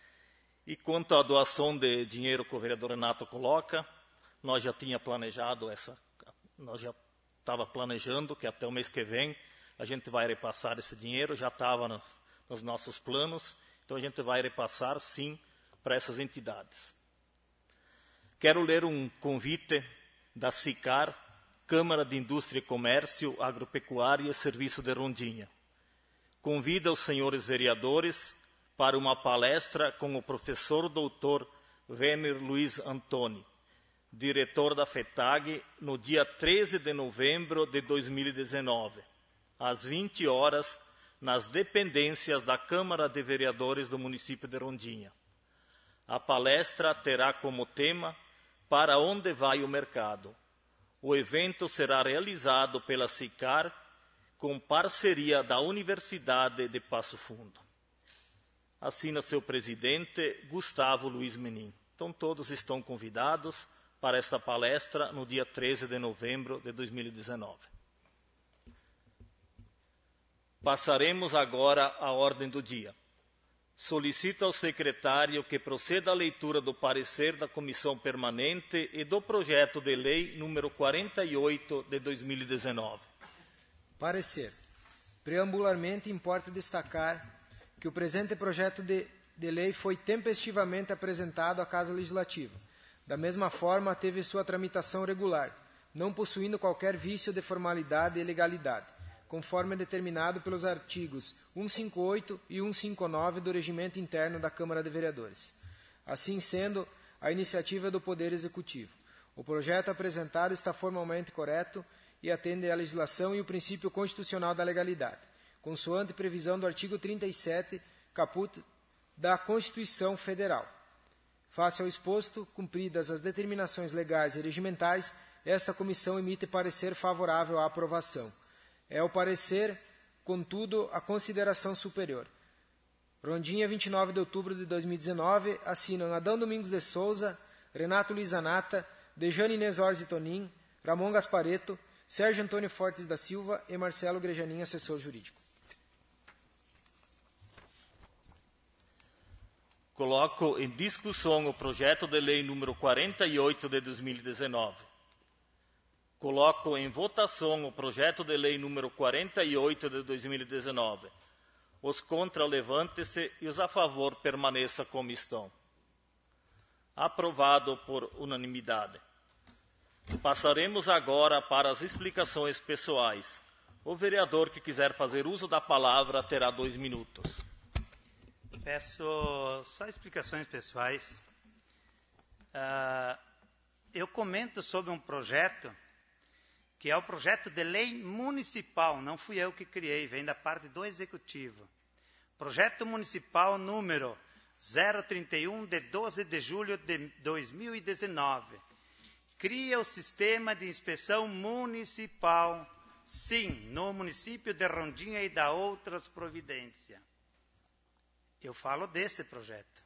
E quanto à doação de dinheiro que o vereador Renato coloca, nós já tinha planejado essa, nós já estava planejando que até o mês que vem a gente vai repassar esse dinheiro, já estava no, nos nossos planos, então a gente vai repassar sim para essas entidades. Quero ler um convite da SICAR, Câmara de Indústria e Comércio, Agropecuária e Serviço de Rondinha. Convida os senhores vereadores para uma palestra com o professor doutor Werner Luiz Antoni, diretor da FETAG, no dia treze de novembro de dois mil e dezenove, às vinte horas, nas dependências da Câmara de Vereadores do município de Rondinha. A palestra terá como tema Para onde vai o mercado? O evento será realizado pela SICAR com parceria da Universidade de Passo Fundo. Assina seu presidente, Gustavo Luiz Menin. Então, todos estão convidados para esta palestra no dia treze de novembro de dois mil e dezenove. Passaremos agora à ordem do dia. Solicito ao secretário que proceda à leitura do parecer da Comissão Permanente e do projeto de lei número quarenta e oito de dois mil e dezenove. Parecer. Preambularmente, importa destacar que o presente projeto de, de lei foi tempestivamente apresentado à Casa Legislativa. Da mesma forma, teve sua tramitação regular, não possuindo qualquer vício de formalidade e legalidade, conforme determinado pelos artigos cento e cinquenta e oito e cento e cinquenta e nove do Regimento Interno da Câmara de Vereadores. Assim sendo, a iniciativa é do Poder Executivo. O projeto apresentado está formalmente correto e atende à legislação e o princípio constitucional da legalidade, consoante previsão do artigo trinta e sete, caput da Constituição Federal. Face ao exposto, cumpridas as determinações legais e regimentais, esta comissão emite parecer favorável à aprovação. É o parecer, contudo, a consideração superior. Rondinha, vinte e nove de outubro de dois mil e dezenove, assinam Adão Domingos de Souza, Renato Luiz Anata, Dejane Inês Orzi Tonin, Ramon Gaspareto, Sérgio Antônio Fortes da Silva e Marcelo Grejanin, assessor jurídico. Coloco em discussão o projeto de lei número quarenta e oito de dois mil e dezenove. Coloco em votação o projeto de lei número quarenta e oito de dois mil e dezenove. Os contra, levante-se, e os a favor, permaneça como estão. Aprovado por unanimidade. Passaremos agora para as explicações pessoais. O vereador que quiser fazer uso da palavra terá dois minutos. Peço só explicações pessoais. Uh, eu comento sobre um projeto que é o projeto de lei municipal, não fui eu que criei, vem da parte do Executivo. Projeto municipal número zero trinta e um, de doze de julho de dois mil e dezenove. Cria o sistema de inspeção municipal, sim, no município de Rondinha e da outras providências. Eu falo deste projeto.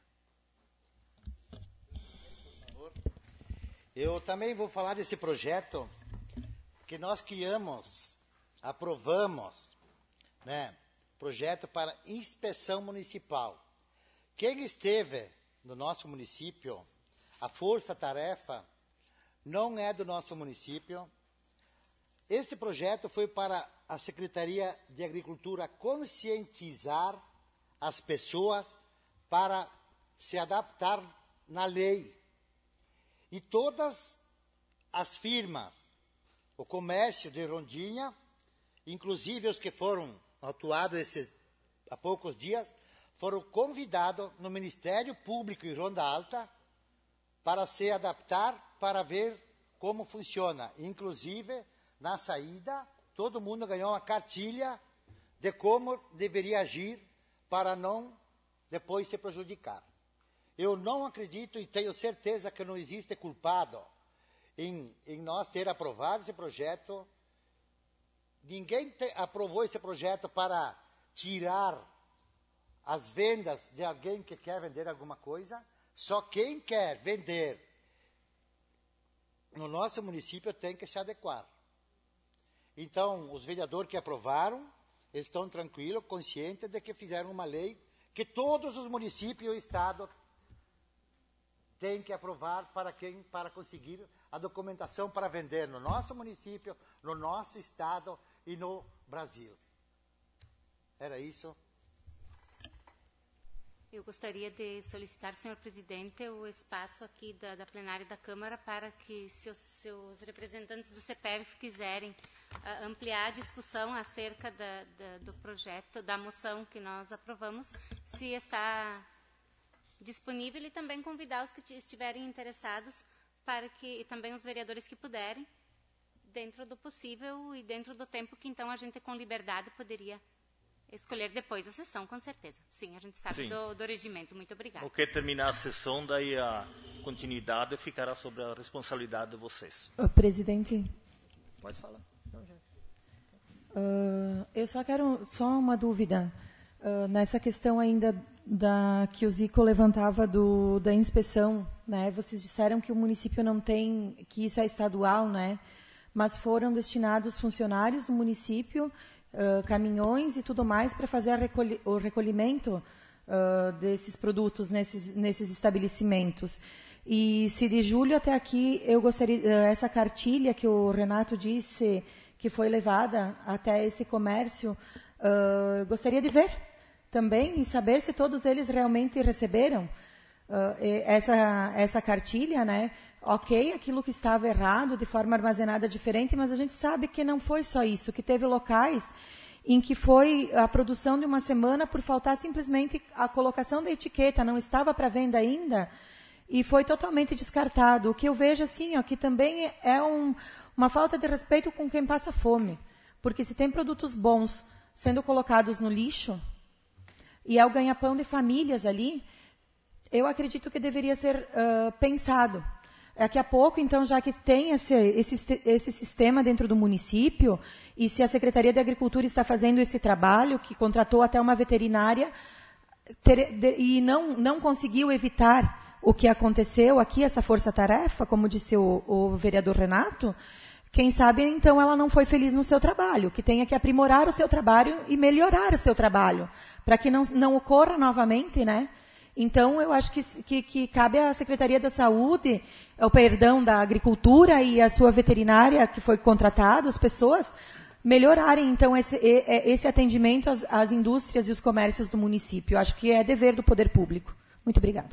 Eu também vou falar desse projeto que nós criamos, aprovamos, né, projeto para inspeção municipal. Quem esteve no nosso município, a força-tarefa não é do nosso município. Este projeto foi para a Secretaria de Agricultura conscientizar as pessoas para se adaptar na lei. E todas as firmas, o comércio de Rondinha, inclusive os que foram autuados esses, há poucos dias, foram convidados no Ministério Público em Ronda Alta para se adaptar, para ver como funciona. Inclusive, na saída, todo mundo ganhou uma cartilha de como deveria agir para não depois se prejudicar. Eu não acredito e tenho certeza que não existe culpado em, em nós ter aprovado esse projeto. Ninguém te, aprovou esse projeto para tirar as vendas de alguém que quer vender alguma coisa. Só quem quer vender no nosso município tem que se adequar. Então, os vereadores que aprovaram estão tranquilos, conscientes de que fizeram uma lei que todos os municípios e o Estado têm que aprovar para, quem, para conseguir a documentação para vender no nosso município, no nosso Estado e no Brasil. Era isso. Eu gostaria de solicitar, senhor presidente, o espaço aqui da, da plenária da Câmara para que, se os seus representantes do C P E V quiserem uh, ampliar a discussão acerca da, da, do projeto, da moção que nós aprovamos, se está disponível, e também convidar os que estiverem interessados para que, e também os vereadores que puderem, dentro do possível e dentro do tempo que então a gente com liberdade poderia escolher depois a sessão, com certeza. Sim, a gente sabe do, do regimento. Muito obrigada. O que terminar a sessão, daí a continuidade ficará sobre a responsabilidade de vocês. Uh, presidente. Pode falar. Não, já. Uh, eu só quero, só uma dúvida. Uh, nessa questão ainda da, que o Zico levantava do, da inspeção, né? Vocês disseram que o município não tem, que isso é estadual, né? Mas foram destinados funcionários do município uh, caminhões e tudo mais para fazer a recolhi- o recolhimento uh, desses produtos nesses, nesses estabelecimentos. E se de julho até aqui, eu gostaria, uh, essa cartilha que o Renato disse que foi levada até esse comércio, uh, gostaria de ver também e saber se todos eles realmente receberam uh, essa, essa cartilha, né? Ok, aquilo que estava errado, de forma armazenada diferente, mas a gente sabe que não foi só isso, que teve locais em que foi a produção de uma semana por faltar simplesmente a colocação da etiqueta, não estava para venda ainda, e foi totalmente descartado. O que eu vejo, assim, ó, que também é um, uma falta de respeito com quem passa fome, porque se tem produtos bons sendo colocados no lixo, e é o ganha-pão de famílias ali, eu acredito que deveria ser uh, pensado. Daqui a pouco, então, já que tem esse, esse, esse sistema dentro do município, e se a Secretaria de Agricultura está fazendo esse trabalho, que contratou até uma veterinária, ter, de, e não, não conseguiu evitar o que aconteceu aqui, essa força-tarefa, como disse o, o vereador Renato, quem sabe, então, ela não foi feliz no seu trabalho, que tenha que aprimorar o seu trabalho e melhorar o seu trabalho, para que não, não ocorra novamente, né? Então, eu acho que, que, que cabe à Secretaria da Saúde, o perdão, da Agricultura e a sua veterinária que foi contratada, as pessoas, melhorarem, então, esse, esse atendimento às, às indústrias e os comércios do município. Eu acho que é dever do poder público. Muito obrigada.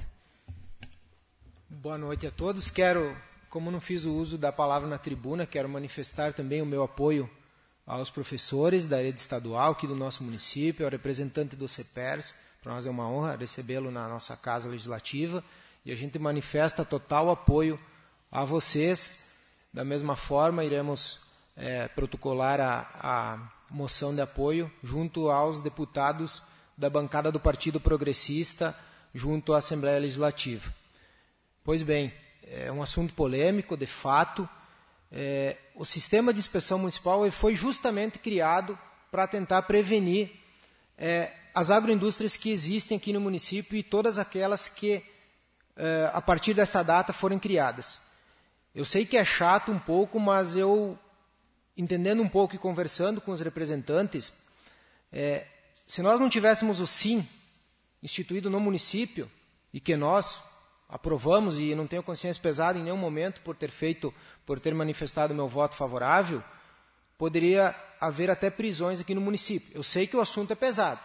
Boa noite a todos. Quero, como não fiz o uso da palavra na tribuna, quero manifestar também o meu apoio aos professores da rede estadual aqui do nosso município, ao representante do CEPERS. Para nós é uma honra recebê-lo na nossa Casa Legislativa e a gente manifesta total apoio a vocês. Da mesma forma, iremos é, protocolar a, a moção de apoio junto aos deputados da bancada do Partido Progressista, junto à Assembleia Legislativa. Pois bem, é um assunto polêmico, de fato. É, o sistema de inspeção municipal foi justamente criado para tentar prevenir é, as agroindústrias que existem aqui no município e todas aquelas que, eh, a partir dessa data, foram criadas. Eu sei que é chato um pouco, mas eu, entendendo um pouco e conversando com os representantes, eh, se nós não tivéssemos o SIM instituído no município, e que nós aprovamos, e não tenho consciência pesada em nenhum momento por ter feito, por ter manifestado meu voto favorável, poderia haver até prisões aqui no município. Eu sei que o assunto é pesado.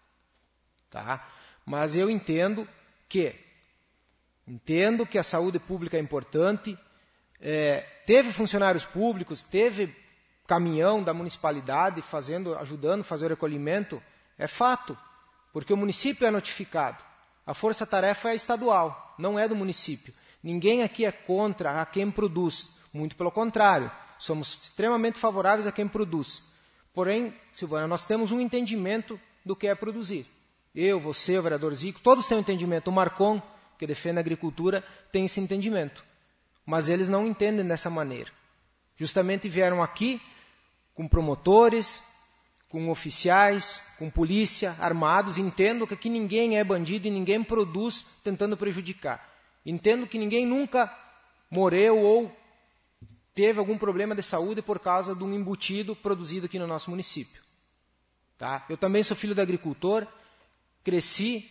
Tá? Mas eu entendo que entendo que a saúde pública é importante, é, teve funcionários públicos, teve caminhão da municipalidade fazendo, ajudando a fazer o recolhimento, é fato, porque o município é notificado. A força-tarefa é estadual, não é do município. Ninguém aqui é contra a quem produz, muito pelo contrário, somos extremamente favoráveis a quem produz. Porém, Silvana, nós temos um entendimento do que é produzir. Eu, você, o vereador Zico, todos têm um entendimento. O Marcon, que defende a agricultura, tem esse entendimento. Mas eles não entendem dessa maneira. Justamente vieram aqui com promotores, com oficiais, com polícia, armados. Entendo que aqui ninguém é bandido e ninguém produz tentando prejudicar. Entendo que ninguém nunca morreu ou teve algum problema de saúde por causa de um embutido produzido aqui no nosso município. Tá? Eu também sou filho de agricultor, cresci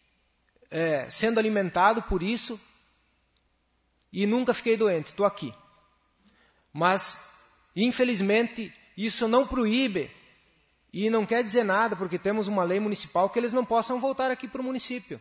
é, sendo alimentado por isso e nunca fiquei doente, estou aqui. Mas, infelizmente, isso não proíbe e não quer dizer nada, porque temos uma lei municipal que eles não possam voltar aqui para o município.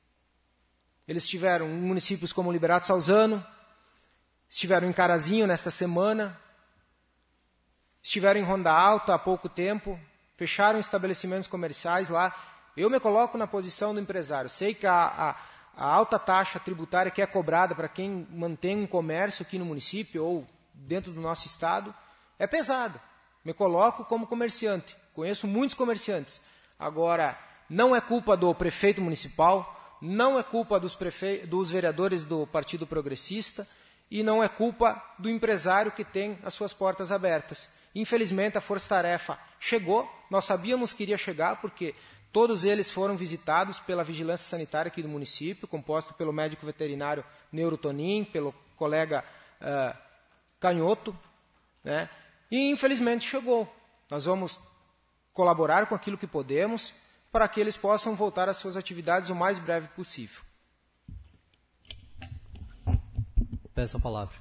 Eles estiveram em municípios como Liberato Salzano, estiveram em Carazinho nesta semana, estiveram em Ronda Alta há pouco tempo, fecharam estabelecimentos comerciais lá. Eu me coloco na posição do empresário. Sei que a, a, a alta taxa tributária que é cobrada para quem mantém um comércio aqui no município ou dentro do nosso estado é pesada. Me coloco como comerciante. Conheço muitos comerciantes. Agora, não é culpa do prefeito municipal, não é culpa dos, prefe... dos vereadores do Partido Progressista e não é culpa do empresário que tem as suas portas abertas. Infelizmente, a Força-Tarefa chegou. Nós sabíamos que iria chegar, porque todos eles foram visitados pela Vigilância Sanitária aqui do município, composta pelo médico veterinário Neuro Tonin, pelo colega uh, Canhoto, né? E infelizmente chegou. Nós vamos colaborar com aquilo que podemos, para que eles possam voltar às suas atividades o mais breve possível. Peço a palavra.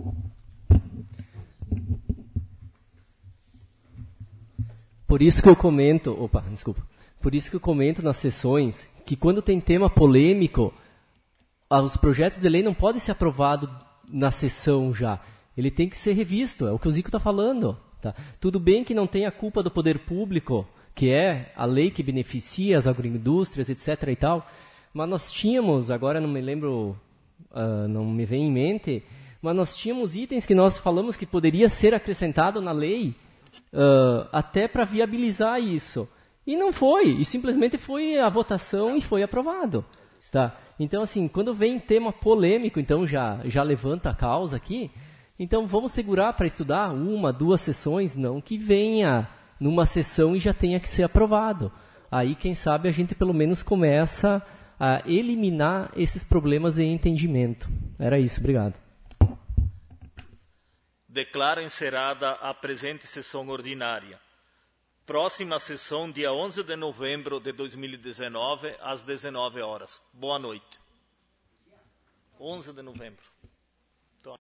Por isso que eu comento, opa, desculpa. Por isso que eu comento nas sessões que quando tem tema polêmico, os projetos de lei não podem ser aprovados na sessão já. Ele tem que ser revisto, é o que o Zico está falando. Tá? Tudo bem que não tem a culpa do poder público, que é a lei que beneficia as agroindústrias, etc. e tal, mas nós tínhamos, agora não me lembro, uh, não me vem em mente, mas nós tínhamos itens que nós falamos que poderia ser acrescentado na lei uh, até para viabilizar isso. E não foi, e simplesmente foi a votação e foi aprovado. Tá? Então, assim, quando vem tema polêmico, então já, já levanta a causa aqui, então vamos segurar para estudar uma, duas sessões, não que venha numa sessão e já tenha que ser aprovado. Aí, quem sabe, a gente pelo menos começa a eliminar esses problemas de entendimento. Era isso, obrigado. Declaro encerrada a presente sessão ordinária. Próxima sessão, dia onze de novembro de dois mil e dezenove, às dezenove horas. Boa noite. onze de novembro.